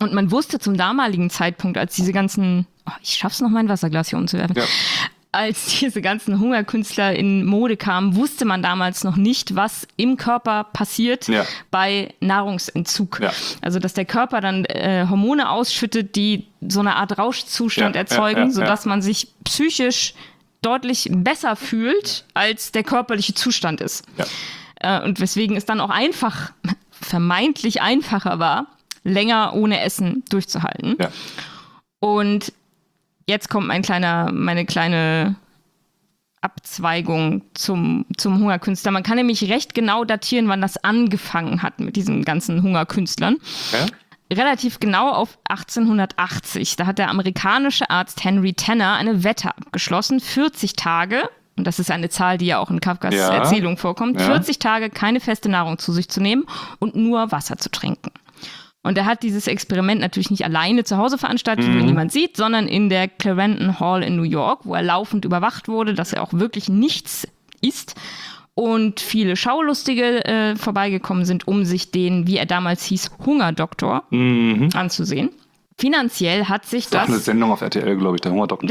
Und man wusste zum damaligen Zeitpunkt, als diese ganzen, oh, ich schaff's noch, mein Wasserglas hier umzuwerfen, ja. Als diese ganzen Hungerkünstler in Mode kamen, wusste man damals noch nicht, was im Körper passiert ja. bei Nahrungsentzug. Ja. Also, dass der Körper dann äh, Hormone ausschüttet, die so eine Art Rauschzustand ja, erzeugen, ja, ja, sodass ja. man sich psychisch deutlich besser fühlt, als der körperliche Zustand ist. Ja. Äh, und weswegen es dann auch einfach, vermeintlich einfacher war, länger ohne Essen durchzuhalten. Ja. Und jetzt kommt mein kleiner, meine kleine Abzweigung zum, zum Hungerkünstler. Man kann nämlich recht genau datieren, wann das angefangen hat mit diesen ganzen Hungerkünstlern. Ja? Relativ genau auf achtzehnhundertachtzig. Da hat der amerikanische Arzt Henry Tanner eine Wette abgeschlossen. vierzig Tage, und das ist eine Zahl, die ja auch in Kafkas ja. Erzählung vorkommt, ja. vierzig Tage keine feste Nahrung zu sich zu nehmen und nur Wasser zu trinken. Und er hat dieses Experiment natürlich nicht alleine zu Hause veranstaltet, mhm. wie niemand sieht, sondern in der Clarendon Hall in New York, wo er laufend überwacht wurde, dass er auch wirklich nichts isst. Und viele Schaulustige äh, vorbeigekommen sind, um sich den, wie er damals hieß, Hungerdoktor mhm. anzusehen. Finanziell hat sich das... Das ist eine Sendung auf R T L, glaube ich, der Hungerdoktor.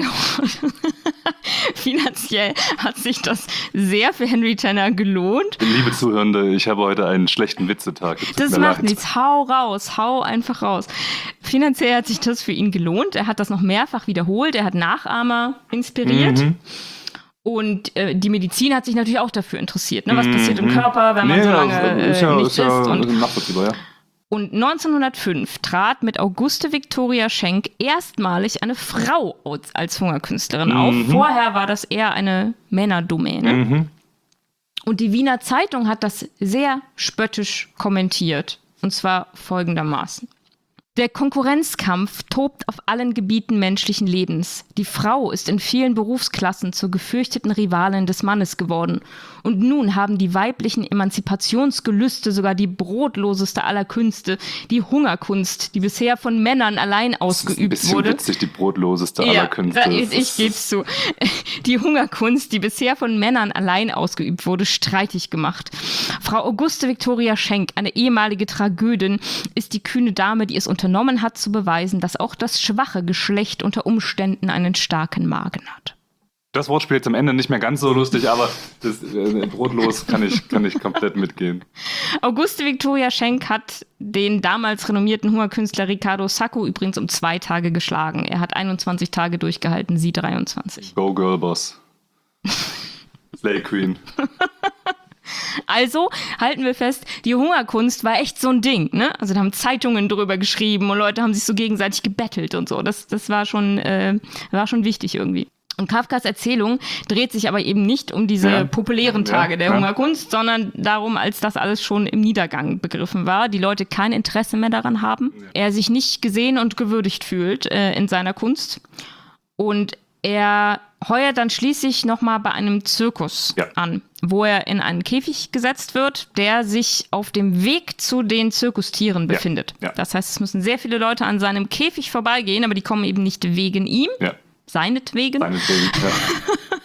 Finanziell hat sich das sehr für Henry Tanner gelohnt. Liebe Zuhörende, ich habe heute einen schlechten Witzetag. Das macht leid. nichts. Hau raus, hau einfach raus. Finanziell hat sich das für ihn gelohnt. Er hat das noch mehrfach wiederholt. Er hat Nachahmer inspiriert. Mhm. Und äh, die Medizin hat sich natürlich auch dafür interessiert. Ne? Was mhm. passiert im Körper, wenn man nee, so lange äh, ist ja, nicht ist ja, isst. Und nachvollziehbar, ja. Und neunzehnhundertfünf trat mit Auguste Victoria Schenk erstmalig eine Frau als Hungerkünstlerin mhm. auf. Vorher war das eher eine Männerdomäne. Mhm. Und die Wiener Zeitung hat das sehr spöttisch kommentiert. Und zwar folgendermaßen. Der Konkurrenzkampf tobt auf allen Gebieten menschlichen Lebens. Die Frau ist in vielen Berufsklassen zur gefürchteten Rivalin des Mannes geworden. Und nun haben die weiblichen Emanzipationsgelüste sogar die brotloseste aller Künste, die Hungerkunst, die bisher von Männern allein ausgeübt das ist ein wurde. Bisschen witzig, die brotloseste ja, aller Künste. Ich, ich gebe es zu. Die Hungerkunst, die bisher von Männern allein ausgeübt wurde, streitig gemacht. Frau Auguste Victoria Schenk, eine ehemalige Tragödin, ist die kühne Dame, die es unternommen hat, zu beweisen, dass auch das schwache Geschlecht unter Umständen einen starken Magen hat. Das Wortspiel jetzt am Ende nicht mehr ganz so lustig, aber das, äh, brotlos kann ich, kann ich komplett mitgehen. Auguste Victoria Schenk hat den damals renommierten Hungerkünstler Riccardo Sacco übrigens um zwei Tage geschlagen. Er hat einundzwanzig Tage durchgehalten, sie dreiundzwanzig. Go Girl Boss. Slay Queen. Also halten wir fest, die Hungerkunst war echt so ein Ding, ne? Also da haben Zeitungen drüber geschrieben und Leute haben sich so gegenseitig gebettelt und so. Das, das war schon, äh, war schon wichtig irgendwie. Und Kafkas Erzählung dreht sich aber eben nicht um diese ja. populären Tage ja, der ja. Hungerkunst, sondern darum, als das alles schon im Niedergang begriffen war, die Leute kein Interesse mehr daran haben, ja. er sich nicht gesehen und gewürdigt fühlt äh, in seiner Kunst und er heuert dann schließlich nochmal bei einem Zirkus ja. an, wo er in einen Käfig gesetzt wird, der sich auf dem Weg zu den Zirkustieren befindet. Ja. Ja. Das heißt, es müssen sehr viele Leute an seinem Käfig vorbeigehen, aber die kommen eben nicht wegen ihm, ja. Seinetwegen. Seinetwegen, ja.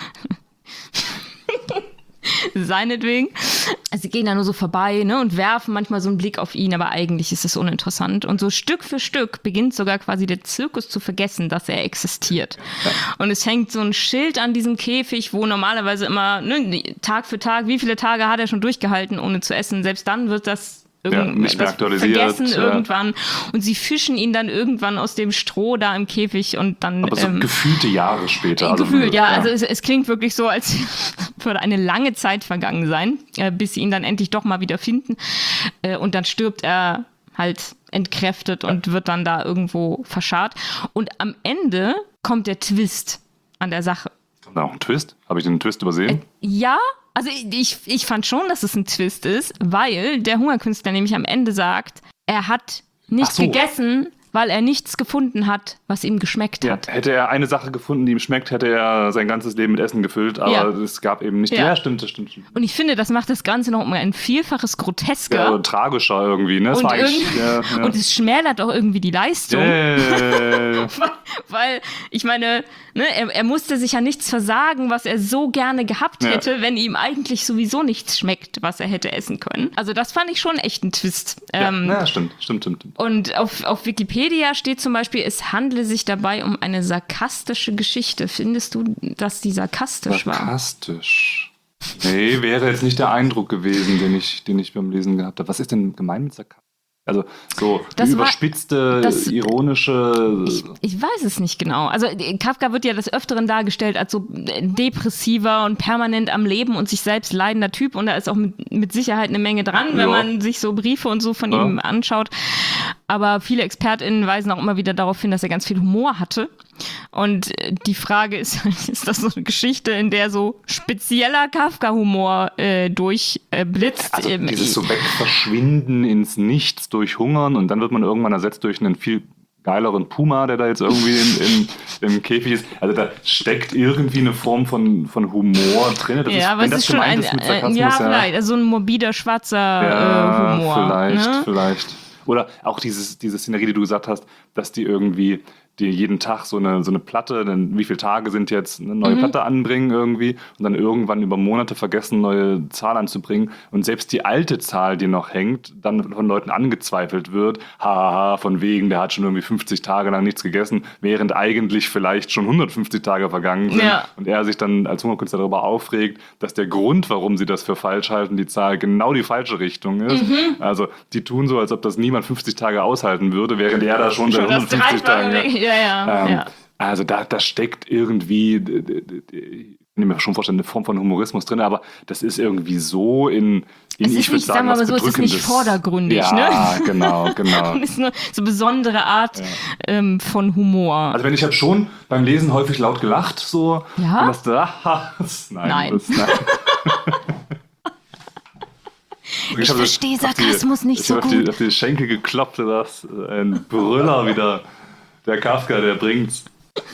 Seinetwegen. Also sie gehen da nur so vorbei, ne, und werfen manchmal so einen Blick auf ihn, aber eigentlich ist es uninteressant. Und so Stück für Stück beginnt sogar quasi der Zirkus zu vergessen, dass er existiert. Ja. Und es hängt so ein Schild an diesem Käfig, wo normalerweise immer, ne, Tag für Tag, wie viele Tage hat er schon durchgehalten, ohne zu essen. Selbst dann wird das Ja, nicht mehr aktualisiert. Vergessen ja. irgendwann. Und sie fischen ihn dann irgendwann aus dem Stroh da im Käfig und dann... Aber so ähm, gefühlte Jahre später. Also gefühlt, ja. ja. Also es, es klingt wirklich so, als würde eine lange Zeit vergangen sein, äh, bis sie ihn dann endlich doch mal wieder finden. Äh, und dann stirbt er halt entkräftet ja. und wird dann da irgendwo verscharrt. Und am Ende kommt der Twist an der Sache. Kommt da auch ein Twist? Habe ich den Twist übersehen? Äh, ja, Also ich, ich fand schon, dass es ein Twist ist, weil der Hungerkünstler nämlich am Ende sagt, er hat nicht so. gegessen, weil er nichts gefunden hat, was ihm geschmeckt Ja, hat. hätte er eine Sache gefunden, die ihm schmeckt, hätte er sein ganzes Leben mit Essen gefüllt, aber Ja. es gab eben nicht. Ja. Ja, stimmt, das stimmt. stimmt. Und ich finde, das macht das Ganze noch um ein Vielfaches grotesker. Ja, also tragischer irgendwie, ne? Das und, war eigentlich, irgend- ja, ja. und es schmälert auch irgendwie die Leistung. Äh, Weil, ich meine, ne, er, er musste sich ja nichts versagen, was er so gerne gehabt Ja. hätte, wenn ihm eigentlich sowieso nichts schmeckt, was er hätte essen können. Also das fand ich schon echt ein Twist. ja, Ähm, ja, stimmt, stimmt, stimmt. stimmt. Und auf, auf Wikipedia steht zum Beispiel, es handle sich dabei um eine sarkastische Geschichte. Findest du, dass die sarkastisch war? Sarkastisch. Nee, wäre jetzt nicht der Eindruck gewesen, den ich, den ich beim Lesen gehabt habe. Was ist denn gemein mit Sarkasmus? Also so Das die war- überspitzte, das- ironische... Ich, ich weiß es nicht genau. Also äh, Kafka wird ja des Öfteren dargestellt als so äh, depressiver und permanent am Leben und sich selbst leidender Typ. Und da ist auch mit, mit Sicherheit eine Menge dran, wenn Ja. man sich so Briefe und so von Ja. ihm anschaut. Aber viele ExpertInnen weisen auch immer wieder darauf hin, dass er ganz viel Humor hatte. Und äh, die Frage ist, ist das so eine Geschichte, in der so spezieller Kafka-Humor äh, durchblitzt? Also Ähm, dieses so Wegverschwinden ins Nichts durch Hungern und dann wird man irgendwann ersetzt durch einen viel geileren Puma, der da jetzt irgendwie in, in, im Käfig ist. Also da steckt irgendwie eine Form von, von Humor drin. Das ja, ist, aber wenn es das ist schon gemeint ein, ist mit äh, Sarkasmus, ja, ja, vielleicht, also so ein morbider, schwarzer ja, äh, Humor. vielleicht, ne? vielleicht. Oder auch dieses, diese Szenerie, die du gesagt hast, dass die irgendwie die jeden Tag so eine, so eine Platte, denn wie viele Tage sind jetzt, eine neue Mhm. Platte anbringen irgendwie und dann irgendwann über Monate vergessen, neue Zahl anzubringen und selbst die alte Zahl, die noch hängt, dann von Leuten angezweifelt wird, haha, von wegen, der hat schon irgendwie fünfzig Tage lang nichts gegessen, während eigentlich vielleicht schon hundertfünfzig Tage vergangen sind Ja. und er sich dann als Hungerkünstler darüber aufregt, dass der Grund, warum sie das für falsch halten, die Zahl genau die falsche Richtung ist. Mhm. Also die tun so, als ob das niemand fünfzig Tage aushalten würde, während er da schon seit Schon das hundertfünfzig Dreifache Tagen... weg. Ja, ja. Ähm, ja. Also da, da steckt irgendwie, d- d- d- ich kann mir schon vorstellen, eine Form von Humorismus drin, aber das ist irgendwie so in, in Es ist ich würde nicht, sagen, sagen wir was mal so, es ist nicht Bedrückendes. vordergründig, ja, ne? genau, genau. Und ist nur so eine besondere Art ähm, von Humor. Also wenn ich habe schon beim Lesen häufig laut gelacht, so. Ja? Und das, ah, das, nein. Nein. Das, nein. Ich hab verstehe auf die- Sarkasmus nicht ich so hab auf die, gut. auf die Schenkel geklopft, das ein Brüller wieder. Der Kafka, der bringt's.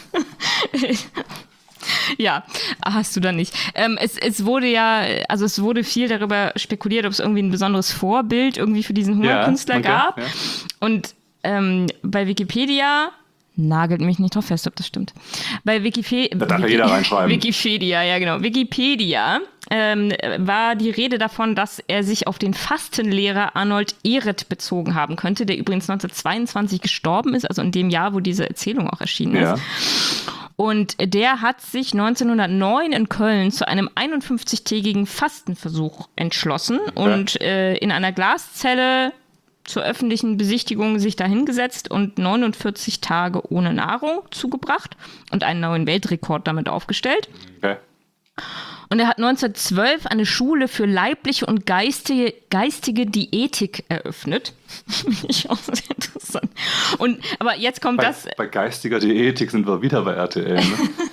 Ja, hast du da nicht. Ähm, es, es wurde ja, also es wurde viel darüber spekuliert, ob es irgendwie ein besonderes Vorbild irgendwie für diesen Hungerkünstler okay, gab. ja. Und ähm, bei Wikipedia, nagelt mich nicht drauf fest, ob das stimmt. Bei Wikipedia. Da darf ja jeder reinschreiben. Wikipedia, ja genau. Wikipedia ähm, war die Rede davon, dass er sich auf den Fastenlehrer Arnold Ehret bezogen haben könnte, der übrigens neunzehnhundertzweiundzwanzig gestorben ist, also in dem Jahr, wo diese Erzählung auch erschienen ist. Ja. Und der hat sich neunzehnhundertneun in Köln zu einem einundfünfzigtägigen Fastenversuch entschlossen und äh, in einer Glaszelle zur öffentlichen Besichtigung sich dahingesetzt und neunundvierzig Tage ohne Nahrung zugebracht und einen neuen Weltrekord damit aufgestellt. Okay. Und er hat neunzehnhundertzwölf eine Schule für leibliche und geistige, geistige Diätik eröffnet. Finde ich auch sehr interessant. Und, aber jetzt kommt Bei, das. bei geistiger Diätik sind wir wieder bei R T L, ne?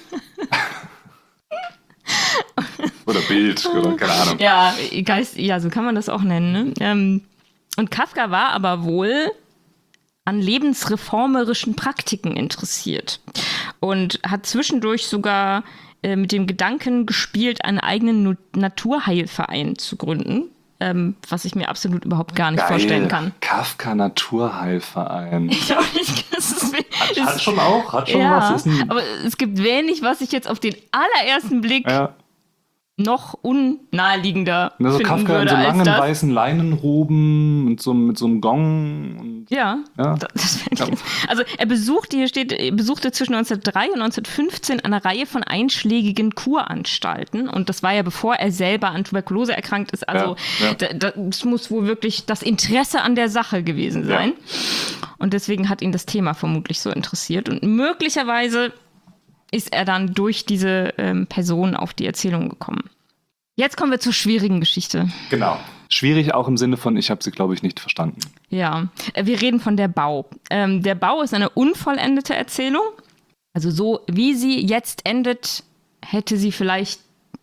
Oder Bild, oder keine Ahnung. Ja, Geist, ja, so kann man das auch nennen. Ne? Ähm, und Kafka war aber wohl an lebensreformerischen Praktiken interessiert und hat zwischendurch sogar äh, mit dem Gedanken gespielt, einen eigenen Nu- Naturheilverein zu gründen, ähm, was ich mir absolut überhaupt gar nicht Geil. vorstellen kann. Kafka Naturheilverein. Ich auch nicht, das ist, Hat, ist, hat schon auch, hat schon ja, was. Ist ein, aber es gibt wenig, was ich jetzt auf den allerersten Blick ja. noch unnaheliegender Ne, so finden Kafka in würde so als langen das. weißen Leinenroben mit so, mit so einem Gong. Und, Ja, Ja. das, das fände ich jetzt. Also er besuchte, hier steht, er besuchte zwischen neunzehnhundertdrei und neunzehnhundertfünfzehn eine Reihe von einschlägigen Kuranstalten und das war ja bevor er selber an Tuberkulose erkrankt ist. Also Ja, ja. da- das muss wohl wirklich das Interesse an der Sache gewesen sein. Und deswegen hat ihn das Thema vermutlich so interessiert und möglicherweise ist er dann durch diese ähm, Person auf die Erzählung gekommen. Jetzt kommen wir zur schwierigen Geschichte. Genau. Schwierig auch im Sinne von, ich habe sie, glaube ich, nicht verstanden. Ja, äh, wir reden von Der Bau. Ähm, Der Bau ist eine unvollendete Erzählung. Also so, wie sie jetzt endet, hätte sie vielleicht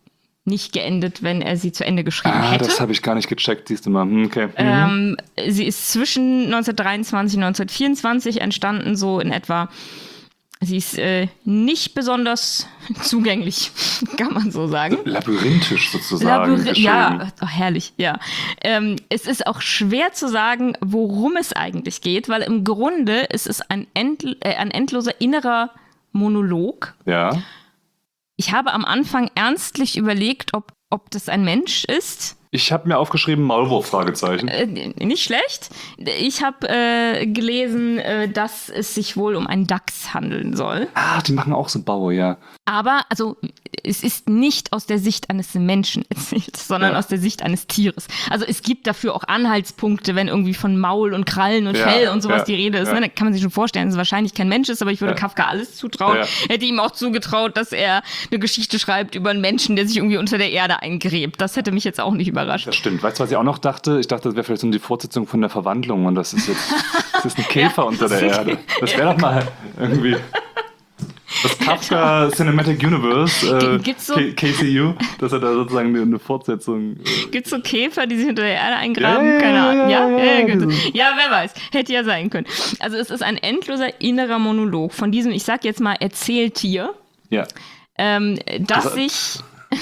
nicht geendet, wenn er sie zu Ende geschrieben ah, hätte. Das habe ich gar nicht gecheckt, siehst du mal. Hm, okay. Mhm. Ähm, sie ist zwischen neunzehnhundertdreiundzwanzig und neunzehnhundertvierundzwanzig entstanden, so in etwa. Sie ist äh, nicht besonders zugänglich, kann man so sagen. Labyrinthisch sozusagen. Labyrinth, ja, oh, herrlich, ja. Ähm, es ist auch schwer zu sagen, worum es eigentlich geht, weil im Grunde ist es ein, endl- äh, ein endloser innerer Monolog. Ja. Ich habe am Anfang ernstlich überlegt, ob, ob das ein Mensch ist. Ich habe mir aufgeschrieben, Maulwurf, Fragezeichen. Äh, nicht schlecht. Ich habe äh, gelesen, äh, dass es sich wohl um einen Dachs handeln soll. Ah, die machen auch so Baue, ja. Aber, also, es ist nicht aus der Sicht eines Menschen erzählt, sondern Ja. aus der Sicht eines Tieres. Also es gibt dafür auch Anhaltspunkte, wenn irgendwie von Maul und Krallen und Ja, Fell und sowas ja, die Rede ist. ja. Ne? Da kann man sich schon vorstellen, dass es wahrscheinlich kein Mensch ist, aber ich würde Ja. Kafka alles zutrauen. Ja. Hätte ihm auch zugetraut, dass er eine Geschichte schreibt über einen Menschen, der sich irgendwie unter der Erde eingräbt. Das hätte mich jetzt auch nicht überrascht. Das stimmt. Weißt du, was ich auch noch dachte? Ich dachte, das wäre vielleicht so die Fortsetzung von der Verwandlung und das ist jetzt das ist ein Käfer Ja, unter das der ist- Erde. Das wäre doch mal irgendwie das Kafka Cinematic Universe, äh, Gibt's so- K- KCU, dass er da sozusagen eine, eine Fortsetzung. Äh, Gibt es so Käfer, die sich unter der Erde eingraben? Ja, ja, Keine ja, Ahnung. ja, Ja, ja, ja, ja, gut. diese- Ja, wer weiß. Hätte ja sein können. Also es ist ein endloser innerer Monolog von diesem, ich sag jetzt mal, Erzähltier, ja. ähm, das Das- sich...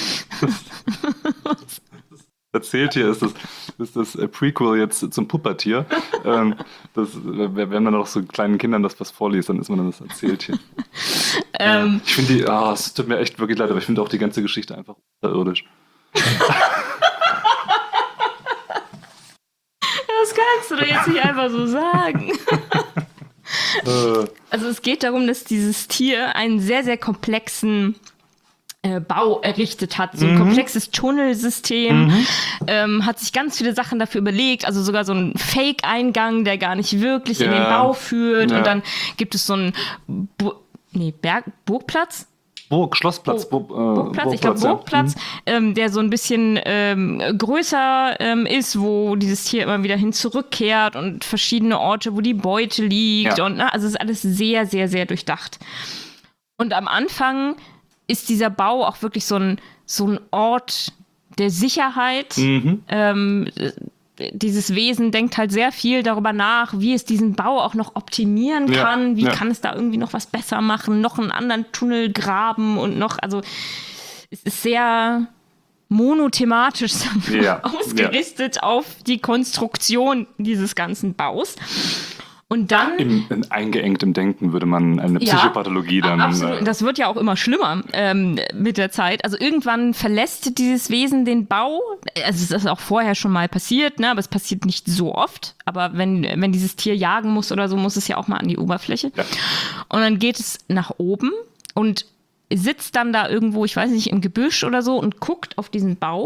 Erzählt hier ist das, ist das äh, Prequel jetzt zum Puppetier. ähm, das, wenn man dann noch so kleinen Kindern das was vorliest, dann ist man dann das Erzähltier. Ähm, Ich finde die, ah, es tut mir echt wirklich leid, aber ich finde auch die ganze Geschichte einfach unterirdisch. Das kannst du doch jetzt nicht einfach so sagen. Äh, Also es geht darum, dass dieses Tier einen sehr, sehr komplexen äh, Bau errichtet hat. So ein komplexes Tunnelsystem. Ähm, hat sich ganz viele Sachen dafür überlegt. Also sogar so ein Fake-Eingang, der gar nicht wirklich in Ja. den Bau führt. Ja. Und dann gibt es so einen Bu- nee, Berg Burgplatz. Burg, Schlossplatz, Bur- Bur- äh, Burgplatz, ich glaube ja. Burgplatz, ähm, der so ein bisschen ähm, größer ähm, ist, wo dieses Tier immer wieder hin zurückkehrt und verschiedene Orte, wo die Beute liegt. Ja. Und na, also es ist alles sehr, sehr, sehr durchdacht. Und am Anfang ist dieser Bau auch wirklich so ein, so ein Ort der Sicherheit. Mhm. Ähm, dieses Wesen denkt halt sehr viel darüber nach, wie es diesen Bau auch noch optimieren Ja, kann, wie ja. kann es da irgendwie noch was besser machen, noch einen anderen Tunnel graben und noch, also es ist sehr monothematisch sagen wir, Ja, ausgerichtet auf die Konstruktion dieses ganzen Baus. Und dann Im, in eingeengtem Denken würde man eine Ja, Psychopathologie dann. absolut. Äh, Das wird ja auch immer schlimmer ähm, mit der Zeit. Also irgendwann verlässt dieses Wesen den Bau. Also es ist auch vorher schon mal passiert, ne? Aber es passiert nicht so oft. Aber wenn, wenn dieses Tier jagen muss oder so, muss es ja auch mal an die Oberfläche. Ja. Und dann geht es nach oben und sitzt dann da irgendwo, ich weiß nicht, im Gebüsch oder so und guckt auf diesen Bau.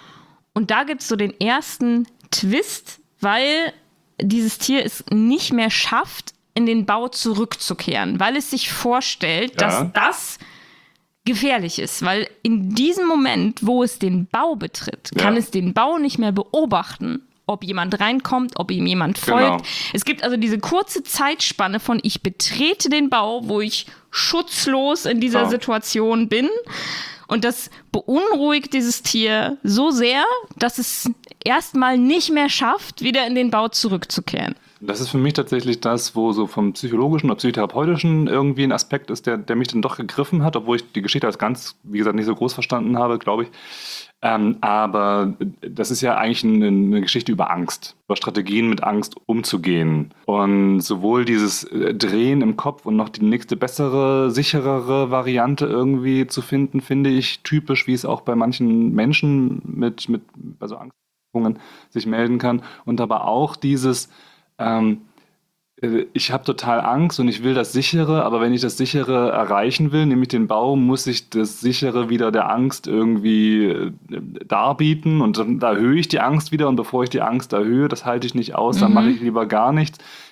Und da gibt es so den ersten Twist, weil dieses Tier es nicht mehr schafft, in den Bau zurückzukehren, weil es sich vorstellt, Ja. dass das gefährlich ist, weil in diesem Moment, wo es den Bau betritt, Ja. kann es den Bau nicht mehr beobachten, ob jemand reinkommt, ob ihm jemand folgt. Genau. Es gibt also diese kurze Zeitspanne von ich betrete den Bau, wo ich schutzlos in dieser Ja. Situation bin. Und das beunruhigt dieses Tier so sehr, dass es erstmal nicht mehr schafft, wieder in den Bau zurückzukehren. Das ist für mich tatsächlich das, wo so vom psychologischen oder psychotherapeutischen irgendwie ein Aspekt ist, der, der mich dann doch gegriffen hat, obwohl ich die Geschichte als ganz, wie gesagt, nicht so groß verstanden habe, glaube ich. Ähm, aber das ist ja eigentlich eine, eine Geschichte über Angst, über Strategien mit Angst umzugehen. Und sowohl dieses äh, Drehen im Kopf und noch die nächste bessere, sicherere Variante irgendwie zu finden, finde ich typisch, wie es auch bei manchen Menschen mit, mit also Angststörungen sich melden kann. Und aber auch dieses ähm, ich habe total Angst und ich will das Sichere, aber wenn ich das Sichere erreichen will, nämlich den Bau, muss ich das Sichere wieder der Angst irgendwie äh, darbieten und dann erhöhe ich die Angst wieder und bevor ich die Angst erhöhe, das halte ich nicht aus, dann Mhm. mache ich lieber gar nichts.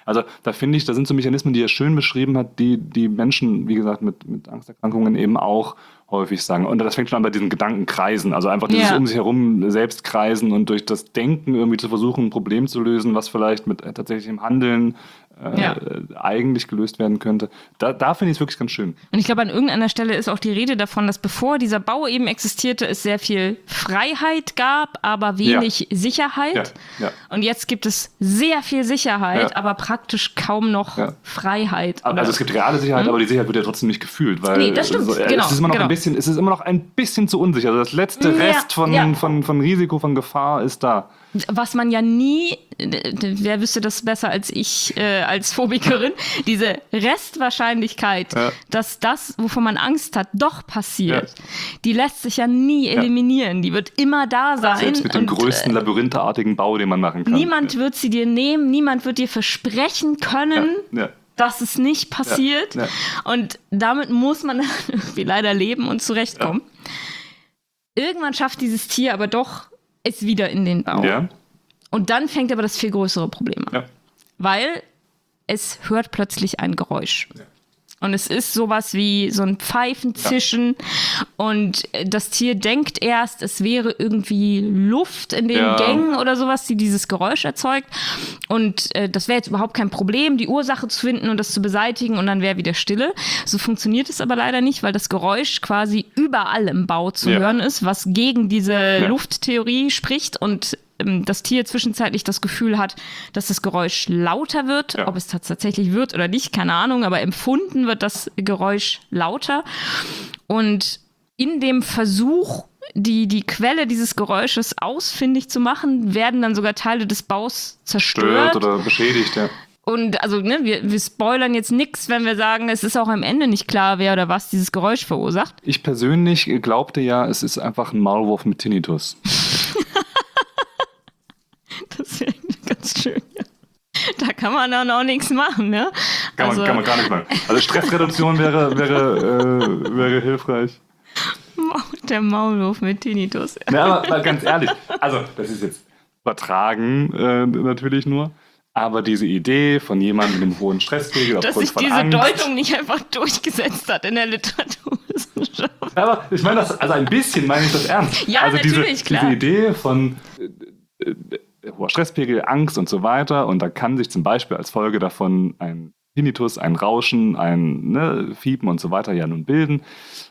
Also da finde ich, da sind so Mechanismen, die er schön beschrieben hat, die die Menschen, wie gesagt, mit, mit Angsterkrankungen eben auch häufig sagen. Und das fängt schon an bei diesen Gedankenkreisen, also einfach dieses Ja. um sich herum selbst kreisen und durch das Denken irgendwie zu versuchen, ein Problem zu lösen, was vielleicht mit äh, tatsächlichem Handeln äh, Ja. eigentlich gelöst werden könnte. Da, da finde ich es wirklich ganz schön. Und ich glaube, an irgendeiner Stelle ist auch die Rede davon, dass bevor dieser Bau eben existierte, es sehr viel Freiheit gab, aber wenig Ja. Sicherheit. Ja, ja. Und jetzt gibt es sehr viel Sicherheit, Ja. aber praktisch kaum noch Ja. Freiheit. Also Oder- es gibt reale Sicherheit, aber die Sicherheit wird ja trotzdem nicht gefühlt, weil Nee, das stimmt, so, äh, genau, es ist immer noch genau. ein bisschen, es ist immer noch ein bisschen zu unsicher. Also das letzte Ja, Rest von, ja. von, von Risiko, von Gefahr ist da. Was man ja nie, d- d- wer wüsste das besser als ich, äh, als Phobikerin, diese Restwahrscheinlichkeit, Ja. dass das, wovon man Angst hat, doch passiert, Ja. die lässt sich ja nie eliminieren. Die wird immer da sein. Selbst mit dem und, größten labyrinthartigen Bau, den man machen kann. Niemand wird sie dir nehmen, niemand wird dir versprechen können, Ja. Ja. dass es nicht passiert. Ja, ja. Und damit muss man irgendwie leider leben und zurechtkommen. Irgendwann schafft dieses Tier aber doch es wieder in den Bau. Ja. Und dann fängt aber das viel größere Problem an. Ja. Weil es hört plötzlich ein Geräusch. Und es ist sowas wie so ein Pfeifenzischen. Und das Tier denkt erst, es wäre irgendwie Luft in den Ja. Gängen oder sowas, die dieses Geräusch erzeugt. Und äh, das wäre jetzt überhaupt kein Problem, die Ursache zu finden und das zu beseitigen und dann wäre wieder Stille. So funktioniert es aber leider nicht, weil das Geräusch quasi überall im Bau zu Ja. hören ist, was gegen diese Ja. Lufttheorie spricht und ähm, das Tier zwischenzeitlich das Gefühl hat, dass das Geräusch lauter wird. Ja. Ob es tatsächlich wird oder nicht, keine Ahnung, aber empfunden wird das Geräusch lauter. Und in dem Versuch, die, die Quelle dieses Geräusches ausfindig zu machen, werden dann sogar Teile des Baus zerstört. Stört oder beschädigt, ja. Und also, ne, wir, wir spoilern jetzt nichts, wenn wir sagen, es ist auch am Ende nicht klar, wer oder was dieses Geräusch verursacht. Ich persönlich glaubte ja, es ist einfach ein Maulwurf mit Tinnitus. Das wäre ganz schön, ja. Da kann man dann auch nichts machen, ne? Kann, also, man, kann man gar nicht machen. Also Stressreduktion wäre, wäre, äh, wäre hilfreich. Der Maulwurf mit Tinnitus. Ja. Ja, aber mal ganz ehrlich, also das ist jetzt übertragen äh, natürlich nur, aber diese Idee von jemandem mit einem hohen Stresspegel Dass aufgrund sich von diese Angst. Deutung nicht einfach durchgesetzt hat in der Literaturwissenschaft. Aber ich meine das, also ein bisschen meine ich das ernst. Ja, also diese, natürlich, klar. diese Idee von äh, äh, hoher Stresspegel, Angst und so weiter und da kann sich zum Beispiel als Folge davon ein Tinnitus, ein Rauschen, ein ne, Fiepen und so weiter ja nun bilden.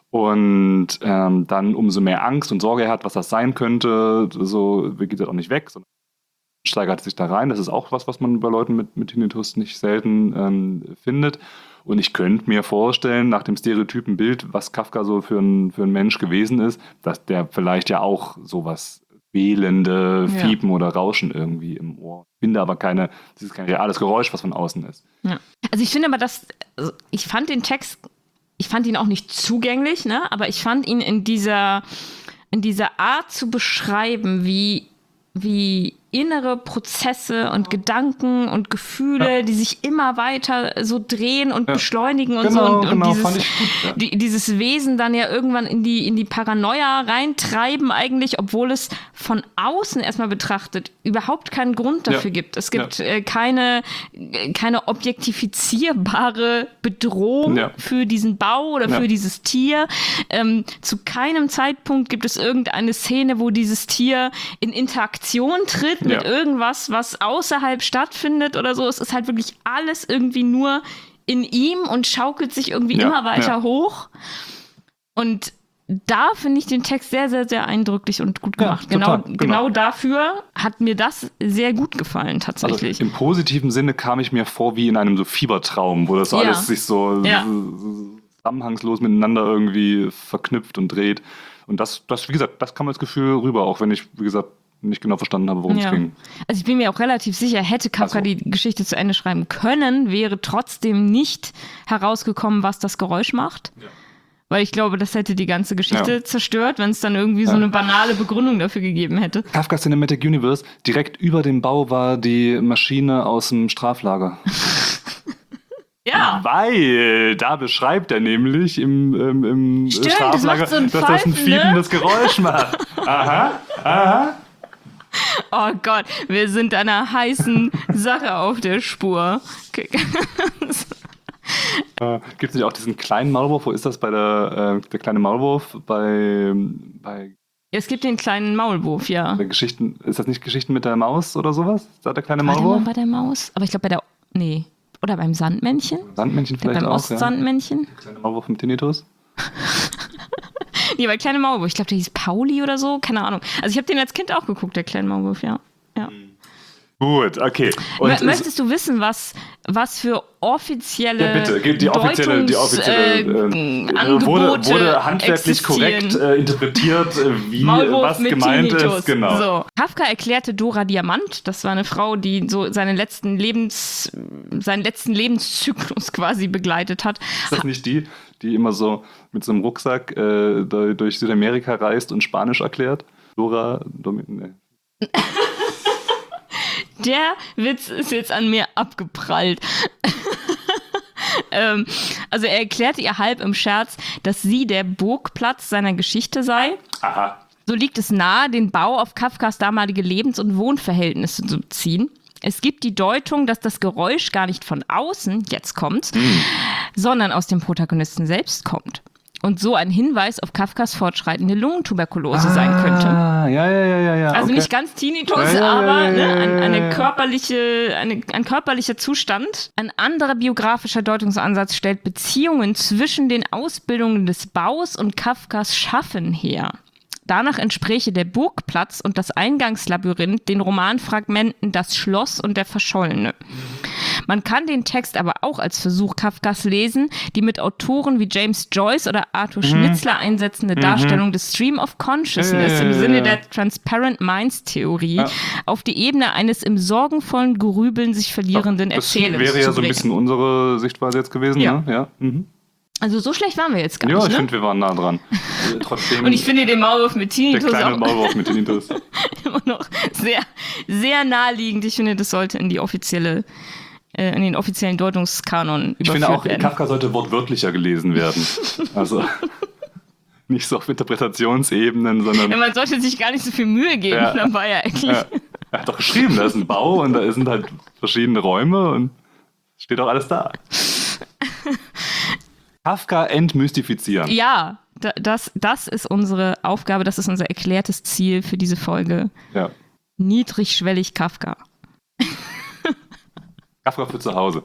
Und ähm, dann umso mehr Angst und Sorge er hat, was das sein könnte, so geht das auch nicht weg, sondern steigert sich da rein. Das ist auch was, was man bei Leuten mit, mit Tinnitus nicht selten ähm, findet. Und ich könnte mir vorstellen, nach dem stereotypen Bild, was Kafka so für ein, für ein Mensch gewesen ist, dass der vielleicht ja auch sowas wählende Ja. Fiepen oder Rauschen irgendwie im Ohr. Ich finde aber keine, das ist kein reales Geräusch, was von außen ist. Ja. Also ich finde aber, dass, also ich fand den Text, ich fand ihn auch nicht zugänglich, ne? Aber ich fand ihn in dieser, in dieser Art zu beschreiben, wie, wie innere Prozesse und Gedanken und Gefühle, Ja. die sich immer weiter so drehen und Ja. beschleunigen und Genau, so. Und, genau, und dieses, fand ich gut, ja. die, dieses Wesen dann ja irgendwann in die, in die Paranoia reintreiben eigentlich, obwohl es von außen erstmal betrachtet überhaupt keinen Grund dafür Ja. gibt. Es gibt Ja. äh, keine, äh, keine objektifizierbare Bedrohung Ja. für diesen Bau oder Ja. für dieses Tier. Ähm, zu keinem Zeitpunkt gibt es irgendeine Szene, wo dieses Tier in Interaktion tritt mit Ja. irgendwas, was außerhalb stattfindet oder so. Es ist halt wirklich alles irgendwie nur in ihm und schaukelt sich irgendwie Ja, immer weiter ja. hoch. Und da finde ich den Text sehr, sehr, sehr eindrücklich und gut Ja, gemacht. total, genau, genau. genau dafür hat mir das sehr gut gefallen, Also tatsächlich. im positiven Sinne kam ich mir vor wie in einem so Fiebertraum, wo das so Ja. alles sich so, Ja. so, so zusammenhangslos miteinander irgendwie verknüpft und dreht. Und das, das, wie gesagt, das kam als Gefühl rüber, auch wenn ich, wie gesagt, nicht genau verstanden habe, worum es Ja. ging. Also ich bin mir auch relativ sicher, hätte Kafka Ach so. die Geschichte zu Ende schreiben können, wäre trotzdem nicht herausgekommen, was das Geräusch macht. Ja. Weil ich glaube, das hätte die ganze Geschichte Ja. zerstört, wenn es dann irgendwie so Ja. eine banale Begründung dafür gegeben hätte. Kafka Cinematic Universe, direkt über dem Bau war die Maschine aus dem Straflager. Ja. Weil da beschreibt er nämlich im, im, im Stimmt, das Straflager, macht so ein dass das ein Pfeifen, ne? fiependes Geräusch macht. Aha, aha. Oh Gott, wir sind einer heißen Sache auf der Spur. Äh, Gibt es nicht auch diesen kleinen Maulwurf? Wo ist das bei der, äh, der kleine Maulwurf? Bei, bei Es gibt den kleinen Maulwurf, ja. bei Geschichten, ist das nicht Geschichten mit der Maus oder sowas? Ist da der kleine War der Maulwurf? mal bei der Maus? Aber ich glaube bei der, nee. Oder beim Sandmännchen? Sandmännchen Ich glaub, vielleicht beim auch, Ostsandmännchen? ja. Kleiner Maulwurf mit Tinnitus? Nee, bei kleine Maulwurf. Ich glaube, der hieß Pauli oder so. Keine Ahnung. Also ich habe den als Kind auch geguckt, der kleine Maulwurf, ja. Ja. Gut, okay. Und Mö- Möchtest du wissen, was, was für offizielle ja, bitte, gib die offizielle, die offizielle Deutungs- äh, äh, Angebote wurde, wurde handwerklich existieren. korrekt äh, interpretiert, äh, wie Maulwurf was mit gemeint Tinnitus. ist. Genau. So. Kafka erklärte Dora Diamant, das war eine Frau, die so seinen letzten Lebens, seinen letzten Lebenszyklus quasi begleitet hat. Ist das nicht die, die immer so mit so einem Rucksack äh, da- durch Südamerika reist und Spanisch erklärt? Dora, Domi nee. Der Witz ist jetzt an mir abgeprallt. ähm, also er erklärte ihr halb im Scherz, dass sie der Burgplatz seiner Geschichte sei. Aha. So liegt es nahe, den Bau auf Kafkas damalige Lebens- und Wohnverhältnisse zu beziehen. Es gibt die Deutung, dass das Geräusch gar nicht von außen, jetzt kommt's, Hm. sondern aus dem Protagonisten selbst kommt. Und so ein Hinweis auf Kafkas fortschreitende Lungentuberkulose sein könnte. Ah, ja, ja, ja, ja, ja. Also okay. nicht ganz Tinnitus, Ja, ja, ja, aber ja, ne, ja, ein, ja, eine ja. körperliche, eine, ein körperlicher Zustand. Ein anderer biografischer Deutungsansatz stellt Beziehungen zwischen den Ausbildungen des Baus und Kafkas Schaffen her. Danach entspräche der Burgplatz und das Eingangslabyrinth den Romanfragmenten Das Schloss und der Verschollene. Man kann den Text aber auch als Versuch Kafkas lesen, die mit Autoren wie James Joyce oder Arthur Schnitzler einsetzende Darstellung des Stream of Consciousness Ja, ja, im ja, Sinne ja. der Transparent Minds Theorie Ja. auf die Ebene eines im sorgenvollen Grübeln sich verlierenden Das Erzählens wäre ja zu so ein bringen. bisschen unsere Sichtweise jetzt gewesen. Ja. Ne? Ja, mhm. Also so schlecht waren wir jetzt gar Ja, nicht, ich ne? finde, wir waren nah dran. Äh, Trotzdem Und ich finde den Maulwurf mit der Tinnitus kleine auch Maulwurf mit Tinnitus. immer noch sehr, sehr naheliegend. Ich finde, das sollte in die offizielle, äh, in den offiziellen Deutungskanon Ich überführt finde auch, werden. Kafka sollte wortwörtlicher gelesen werden. Also nicht so auf Interpretationsebenen, sondern Ja, man sollte sich gar nicht so viel Mühe geben Ja. dabei eigentlich. ja, er hat doch geschrieben, da ist ein Bau und da sind halt verschiedene Räume und steht auch alles da. Kafka entmystifizieren. Ja, da, das, das ist unsere Aufgabe, das ist unser erklärtes Ziel für diese Folge. Ja. Niedrigschwellig Kafka. Kafka für zu Hause.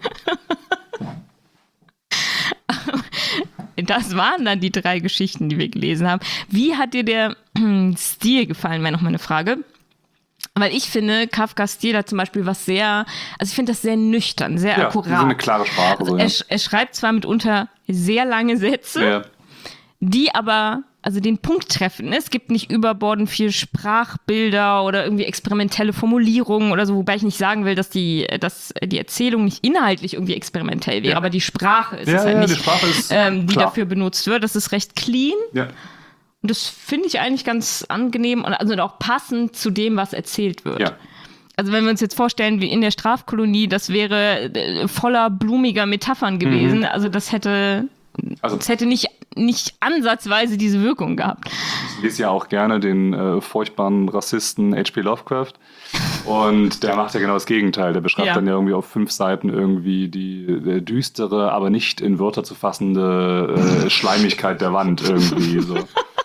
Das waren dann die drei Geschichten, die wir gelesen haben. Wie hat dir der Stil gefallen, wäre noch meine Frage. Weil ich finde, Kafkas Stil hat zum Beispiel was sehr, also ich finde das sehr nüchtern, sehr Ja, akkurat. so eine klare Sprache. So, ja. er, sch- er schreibt zwar mitunter sehr lange Sätze, Ja. die aber also den Punkt treffen. Es gibt nicht überbordend viel Sprachbilder oder irgendwie experimentelle Formulierungen oder so, wobei ich nicht sagen will, dass die, dass die Erzählung nicht inhaltlich irgendwie experimentell wäre, Ja. aber die Sprache ist Ja, es halt ja, nicht, die Sprache ist ähm, die klar. dafür benutzt wird. Das ist recht clean. Ja. Und das finde ich eigentlich ganz angenehm und also auch passend zu dem, was erzählt wird. Ja. Also wenn wir uns jetzt vorstellen, wie in der Strafkolonie, das wäre äh, voller blumiger Metaphern gewesen. Mhm. Also das hätte, Also das hätte nicht, nicht ansatzweise diese Wirkung gehabt. ich lese ja auch gerne den äh, furchtbaren Rassisten H P Lovecraft. Und der macht ja genau das Gegenteil. Der beschreibt Ja. dann ja irgendwie auf fünf Seiten irgendwie die äh, düstere, aber nicht in Wörter zu fassende äh, Schleimigkeit der Wand irgendwie so.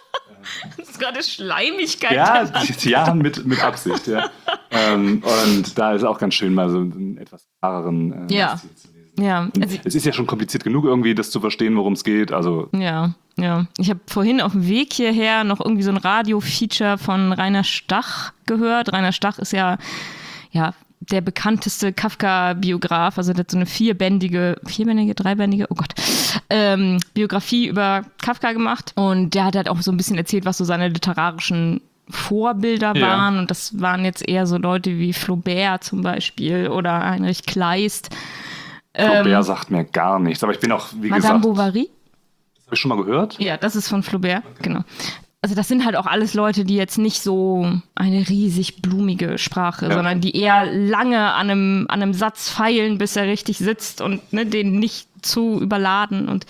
Das ist gerade Schleimigkeit. Ja, ja mit, mit Absicht, ja. ähm, und da ist auch ganz schön, mal so einen etwas klareren äh, Ja. Stil zu lesen. Ja, Und also, es ist ja schon kompliziert genug, irgendwie das zu verstehen, worum es geht. Also, ja, ja. Ich habe vorhin auf dem Weg hierher noch irgendwie so ein Radio-Feature von Rainer Stach gehört. Rainer Stach ist ja, ja der bekannteste Kafka-Biograf. Also der hat so eine vierbändige, vierbändige, dreibändige, oh Gott, ähm, Biografie über Kafka gemacht. Und der hat halt auch so ein bisschen erzählt, was so seine literarischen Vorbilder Ja. waren. Und das waren jetzt eher so Leute wie Flaubert zum Beispiel oder Heinrich Kleist. Flaubert Ähm, sagt mir gar nichts. Aber ich bin auch, wie Madame gesagt, Bovary? das habe ich schon mal gehört. Ja, das ist von Flaubert, genau. Also das sind halt auch alles Leute, die jetzt nicht so eine riesig blumige Sprache, Ja. sondern die eher lange an einem, an einem Satz feilen, bis er richtig sitzt und ne, den nicht zu überladen. Und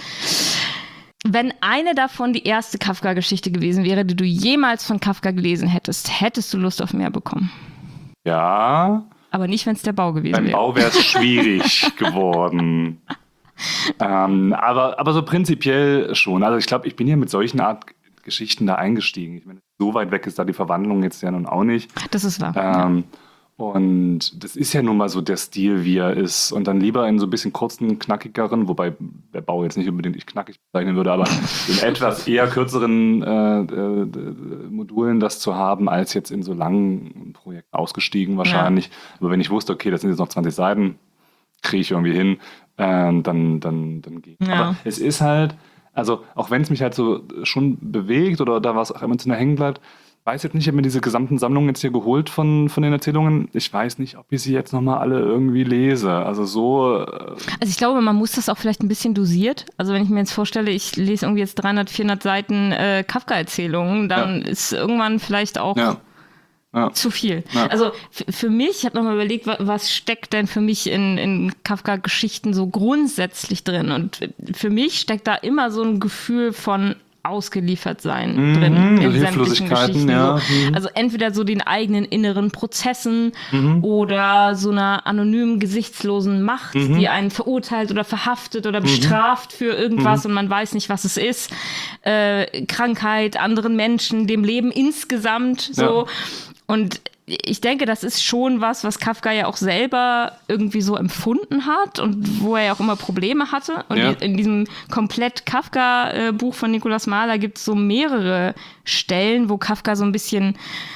wenn eine davon die erste Kafka-Geschichte gewesen wäre, die du jemals von Kafka gelesen hättest, hättest du Lust auf mehr bekommen? Ja. Aber nicht, wenn es der Bau gewesen Beim wäre. Bau wäre es schwierig geworden. Ähm, aber, aber so prinzipiell schon. Also ich glaube, ich bin ja mit solchen Art Geschichten da eingestiegen. Ich meine, so weit weg ist da die Verwandlung jetzt ja nun auch nicht. Das ist wahr. Ähm, ja. Und das ist ja nun mal so der Stil, wie er ist. Und dann lieber in so ein bisschen kurzen, knackigeren, wobei der Bau jetzt nicht unbedingt ich knackig bezeichnen würde, aber in etwas eher kürzeren äh, äh, Modulen das zu haben, als jetzt in so langen Projekten ausgestiegen wahrscheinlich. Ja. Aber wenn ich wusste, okay, das sind jetzt noch zwanzig Seiten, kriege ich irgendwie hin, äh, dann, dann, dann geht. Ja. Aber es ist halt, also auch wenn es mich halt so schon bewegt oder da was auch emotional hängen bleibt, ich weiß jetzt nicht, ich habe mir diese gesamten Sammlungen jetzt hier geholt von, von den Erzählungen. Ich weiß nicht, ob ich sie jetzt nochmal alle irgendwie lese. Also so... Äh also ich glaube, man muss das auch vielleicht ein bisschen dosiert. Also wenn ich mir jetzt vorstelle, ich lese irgendwie jetzt dreihundert, vierhundert Seiten äh, Kafka-Erzählungen, dann ja. ist irgendwann vielleicht auch... Ja. Ja. Zu viel. Ja. Also f- für mich, ich habe nochmal überlegt, was, was steckt denn für mich in, in Kafka-Geschichten so grundsätzlich drin? Und für mich steckt da immer so ein Gefühl von ausgeliefert sein mhm, drin in sämtlichen Geschichten. Ja. So. Also entweder so den eigenen inneren Prozessen mhm. oder so einer anonymen, gesichtslosen Macht, mhm. die einen verurteilt oder verhaftet oder bestraft mhm. für irgendwas mhm. und man weiß nicht, was es ist. Äh, Krankheit, anderen Menschen, dem Leben insgesamt so. Ja. Und ich denke, das ist schon was, was Kafka ja auch selber irgendwie so empfunden hat und wo er ja auch immer Probleme hatte. Und ja. in diesem komplett Kafka-Buch von Nikolaus Mahler gibt es so mehrere Stellen, wo Kafka so ein bisschen,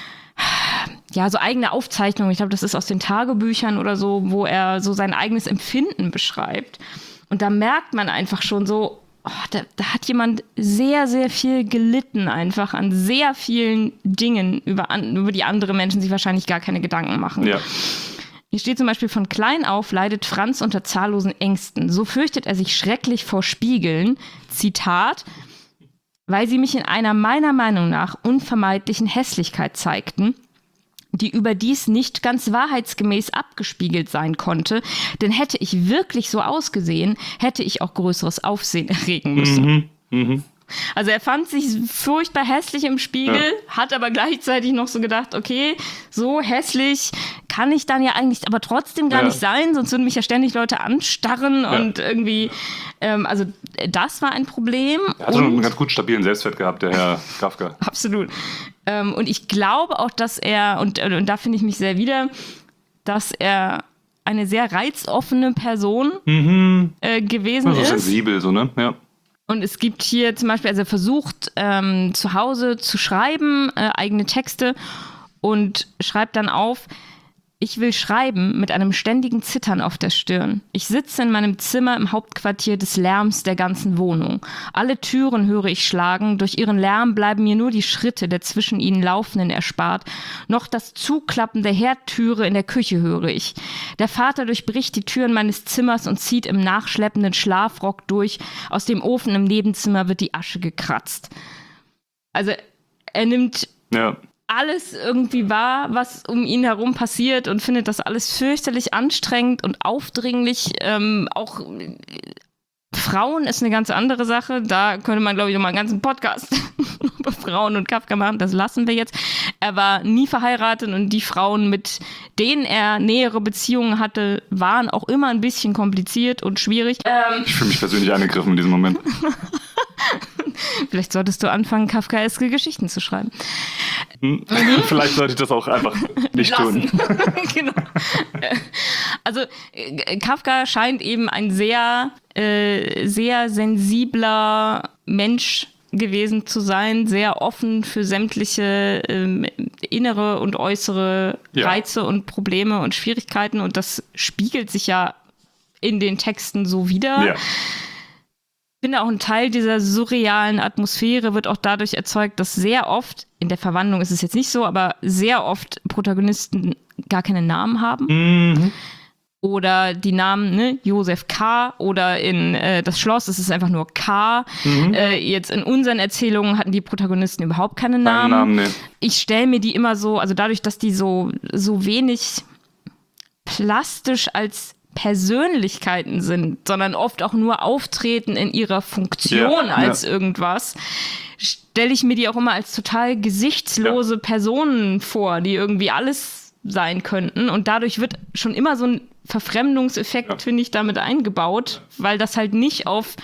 ja, so eigene Aufzeichnungen, ich glaube, das ist aus den Tagebüchern oder so, wo er so sein eigenes Empfinden beschreibt. Und da merkt man einfach schon so, oh, da, da hat jemand sehr, sehr viel gelitten einfach an sehr vielen Dingen, über, an, über die andere Menschen sich wahrscheinlich gar keine Gedanken machen. Ja. Hier steht zum Beispiel, von klein auf leidet Franz unter zahllosen Ängsten. So fürchtet er sich schrecklich vor Spiegeln, Zitat, weil sie mich in einer meiner Meinung nach unvermeidlichen Hässlichkeit zeigten, die überdies nicht ganz wahrheitsgemäß abgespiegelt sein konnte, denn hätte ich wirklich so ausgesehen, hätte ich auch größeres Aufsehen erregen müssen. Mhm, mh. Also er fand sich furchtbar hässlich im Spiegel, ja. hat aber gleichzeitig noch so gedacht, okay, so hässlich kann ich dann ja eigentlich aber trotzdem gar ja. nicht sein, sonst würden mich ja ständig Leute anstarren ja. und irgendwie, ähm, also das war ein Problem. Er hat schon einen ganz gut stabilen Selbstwert gehabt, der Herr Kafka. Absolut. Ähm, und ich glaube auch, dass er, und, und da finde ich mich sehr wieder, dass er eine sehr reizoffene Person mhm. äh, gewesen also ist. Sensibel, so, ne? Ja. Und es gibt hier zum Beispiel, also er versucht ähm, zu Hause zu schreiben, äh, eigene Texte und schreibt dann auf, ich will schreiben mit einem ständigen Zittern auf der Stirn. Ich sitze in meinem Zimmer im Hauptquartier des Lärms der ganzen Wohnung. Alle Türen höre ich schlagen, durch ihren Lärm bleiben mir nur die Schritte der zwischen ihnen Laufenden erspart. Noch das Zuklappen der Herdtüre in der Küche höre ich. Der Vater durchbricht die Türen meines Zimmers und zieht im nachschleppenden Schlafrock durch. Aus dem Ofen im Nebenzimmer wird die Asche gekratzt. Also er nimmt... Ja. alles irgendwie wahr, was um ihn herum passiert und findet das alles fürchterlich anstrengend und aufdringlich. Ähm, auch äh, Frauen ist eine ganz andere Sache. Da könnte man, glaube ich, noch mal einen ganzen Podcast über Frauen und Kafka machen. Das lassen wir jetzt. Er war nie verheiratet und die Frauen, mit denen er nähere Beziehungen hatte, waren auch immer ein bisschen kompliziert und schwierig. Ähm, ich fühle mich persönlich angegriffen in diesem Moment. Vielleicht solltest du anfangen, kafkaeske Geschichten zu schreiben. Mhm. Vielleicht sollte ich das auch einfach nicht Lassen. tun. Genau. Also Kafka scheint eben ein sehr, äh, sehr sensibler Mensch gewesen zu sein, sehr offen für sämtliche ähm, innere und äußere ja. Reize und Probleme und Schwierigkeiten. Und das spiegelt sich ja in den Texten so wider. Ja. Ich finde auch ein Teil dieser surrealen Atmosphäre wird auch dadurch erzeugt, dass sehr oft, in der Verwandlung ist es jetzt nicht so, aber sehr oft Protagonisten gar keine Namen haben. Mhm. Oder die Namen, ne, Josef K. oder in äh, das Schloss, es ist einfach nur K. Mhm. Äh, jetzt in unseren Erzählungen hatten die Protagonisten überhaupt keine Namen. Namen nee. Ich stelle mir die immer so, also dadurch, dass die so, so wenig plastisch als Persönlichkeiten sind, sondern oft auch nur auftreten in ihrer Funktion ja, als ja. irgendwas, stelle ich mir die auch immer als total gesichtslose ja. Personen vor, die irgendwie alles sein könnten. Und dadurch wird schon immer so ein Verfremdungseffekt, ja. finde ich, damit eingebaut, weil das halt nicht auf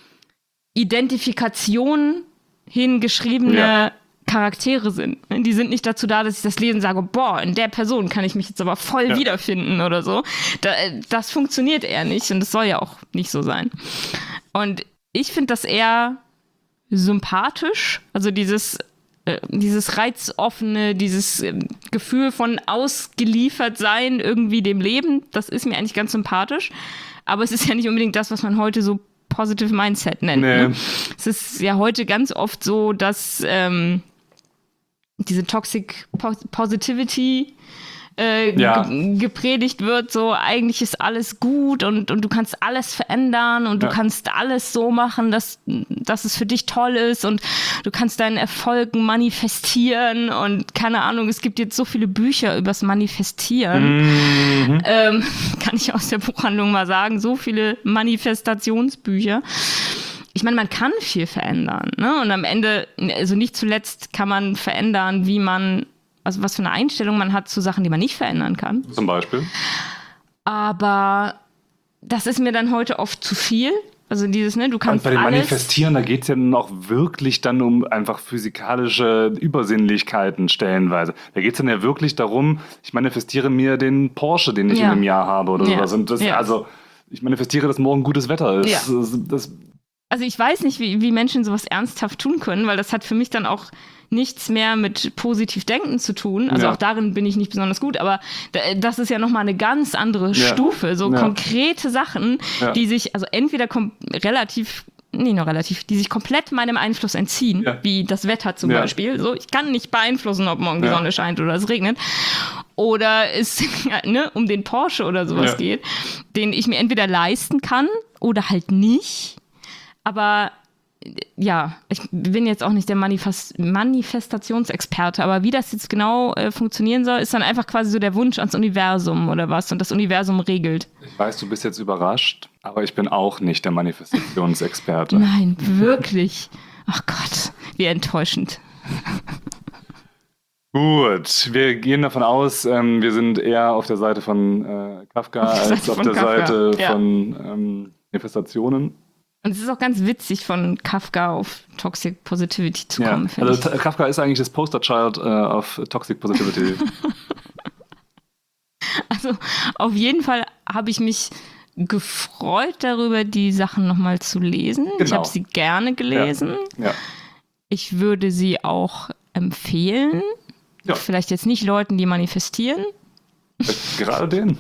Identifikation hingeschriebene ja. Charaktere sind. Die sind nicht dazu da, dass ich das lese und sage, boah, in der Person kann ich mich jetzt aber voll ja. wiederfinden oder so. Da, das funktioniert eher nicht und das soll ja auch nicht so sein. Und ich finde das eher sympathisch, also dieses dieses reizoffene, dieses Gefühl von ausgeliefert sein irgendwie dem Leben, das ist mir eigentlich ganz sympathisch. Aber es ist ja nicht unbedingt das, was man heute so Positive Mindset nennt. Nee. Ne? Es ist ja heute ganz oft so, dass ähm, diese Toxic Positivity äh, ja. ge- gepredigt wird, so eigentlich ist alles gut und, und du kannst alles verändern und ja. du kannst alles so machen, dass, dass es für dich toll ist und du kannst deinen Erfolg manifestieren und keine Ahnung, es gibt jetzt so viele Bücher übers Manifestieren. Mhm. Ähm, kann ich aus der Buchhandlung mal sagen, so viele Manifestationsbücher. Ich meine, man kann viel verändern, ne? Und am Ende, also nicht zuletzt kann man verändern, wie man also was für eine Einstellung man hat zu Sachen, die man nicht verändern kann. Zum Beispiel? Aber das ist mir dann heute oft zu viel. Also dieses, ne, du kannst Und bei dem alles Manifestieren, da geht es ja dann auch wirklich dann um einfach physikalische Übersinnlichkeiten stellenweise. Da geht es dann ja wirklich darum, ich manifestiere mir den Porsche, den ich ja. in einem Jahr habe oder ja. sowas. Und das, ja. also ich manifestiere, dass morgen gutes Wetter ist. Ja. Das, das, also ich weiß nicht, wie, wie Menschen sowas ernsthaft tun können, weil das hat für mich dann auch nichts mehr mit positiv Denken zu tun. Also ja. auch darin bin ich nicht besonders gut, aber das ist ja nochmal eine ganz andere ja. Stufe. So ja. konkrete Sachen, ja. die sich also entweder kom- relativ, nee, nur relativ, die sich komplett meinem Einfluss entziehen, ja. wie das Wetter zum ja. Beispiel. So, ich kann nicht beeinflussen, ob morgen die ja. Sonne scheint oder es regnet. Oder es ne, um den Porsche oder sowas ja. geht, den ich mir entweder leisten kann oder halt nicht. Aber ja, ich bin jetzt auch nicht der Manifest- Manifestationsexperte, aber wie das jetzt genau äh, funktionieren soll, ist dann einfach quasi so der Wunsch ans Universum oder was und das Universum regelt. Ich weiß, du bist jetzt überrascht, aber ich bin auch nicht der Manifestationsexperte. Nein, wirklich. Ach Gott, wie enttäuschend. Gut, wir gehen davon aus, ähm, wir sind eher auf der Seite von äh, Kafka auf als auf der Kafka. Seite ja. von ähm, Manifestationen. Und es ist auch ganz witzig, von Kafka auf Toxic Positivity zu kommen. Ja, also ich. Kafka ist eigentlich das Posterchild äh, auf Toxic Positivity. Also auf jeden Fall habe ich mich gefreut darüber, die Sachen nochmal zu lesen. Genau. Ich habe sie gerne gelesen. Ja. Ja. Ich würde sie auch empfehlen. Ja. Vielleicht jetzt nicht Leuten, die manifestieren. Gerade denen.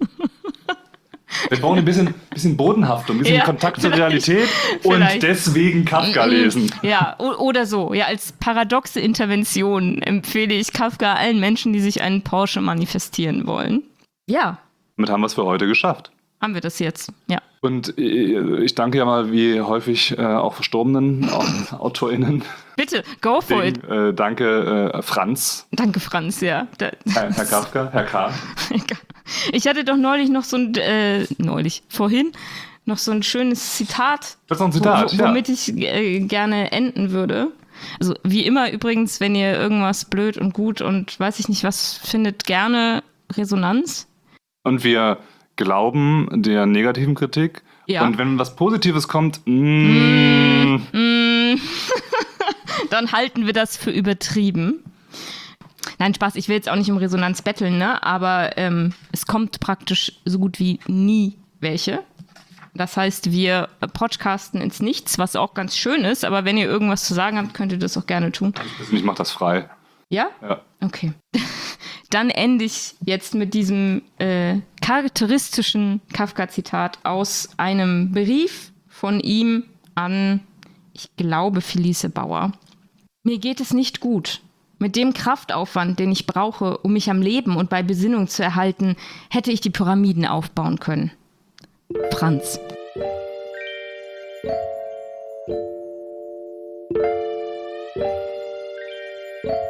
Wir brauchen ein bisschen, bisschen Bodenhaftung, ein bisschen ja, Kontakt zur Realität und vielleicht. Deswegen Kafka lesen. Ja, oder so. Ja, als paradoxe Intervention empfehle ich Kafka allen Menschen, die sich einen Porsche manifestieren wollen. Ja. Damit haben wir es für heute geschafft. Haben wir das jetzt, ja. Und ich danke ja mal wie häufig äh, auch verstorbenen AutorInnen. Bitte, go for Deswegen, it. Äh, danke äh, Franz. Danke Franz, ja. Da, Herr, Herr Kafka, Herr K. Ich hatte doch neulich noch so ein, äh, neulich, vorhin, noch so ein schönes Zitat. Das ist noch ein Zitat, wo, womit ja. ich äh, gerne enden würde. Also wie immer übrigens, wenn ihr irgendwas blöd und gut und weiß ich nicht was findet, gerne Resonanz. Und wir glauben der negativen Kritik. Ja. Und wenn was Positives kommt, mm, mm, mm. dann halten wir das für übertrieben. Nein, Spaß, ich will jetzt auch nicht um Resonanz betteln, ne? Aber ähm, es kommt praktisch so gut wie nie welche. Das heißt, wir podcasten ins Nichts, was auch ganz schön ist, aber wenn ihr irgendwas zu sagen habt, könnt ihr das auch gerne tun. Ich mache das frei. Ja? Ja. Okay. Dann ende ich jetzt mit diesem äh, charakteristischen Kafka-Zitat aus einem Brief von ihm an, ich glaube, Felice Bauer. Mir geht es nicht gut. Mit dem Kraftaufwand, den ich brauche, um mich am Leben und bei Besinnung zu erhalten, hätte ich die Pyramiden aufbauen können. Franz. Thank you.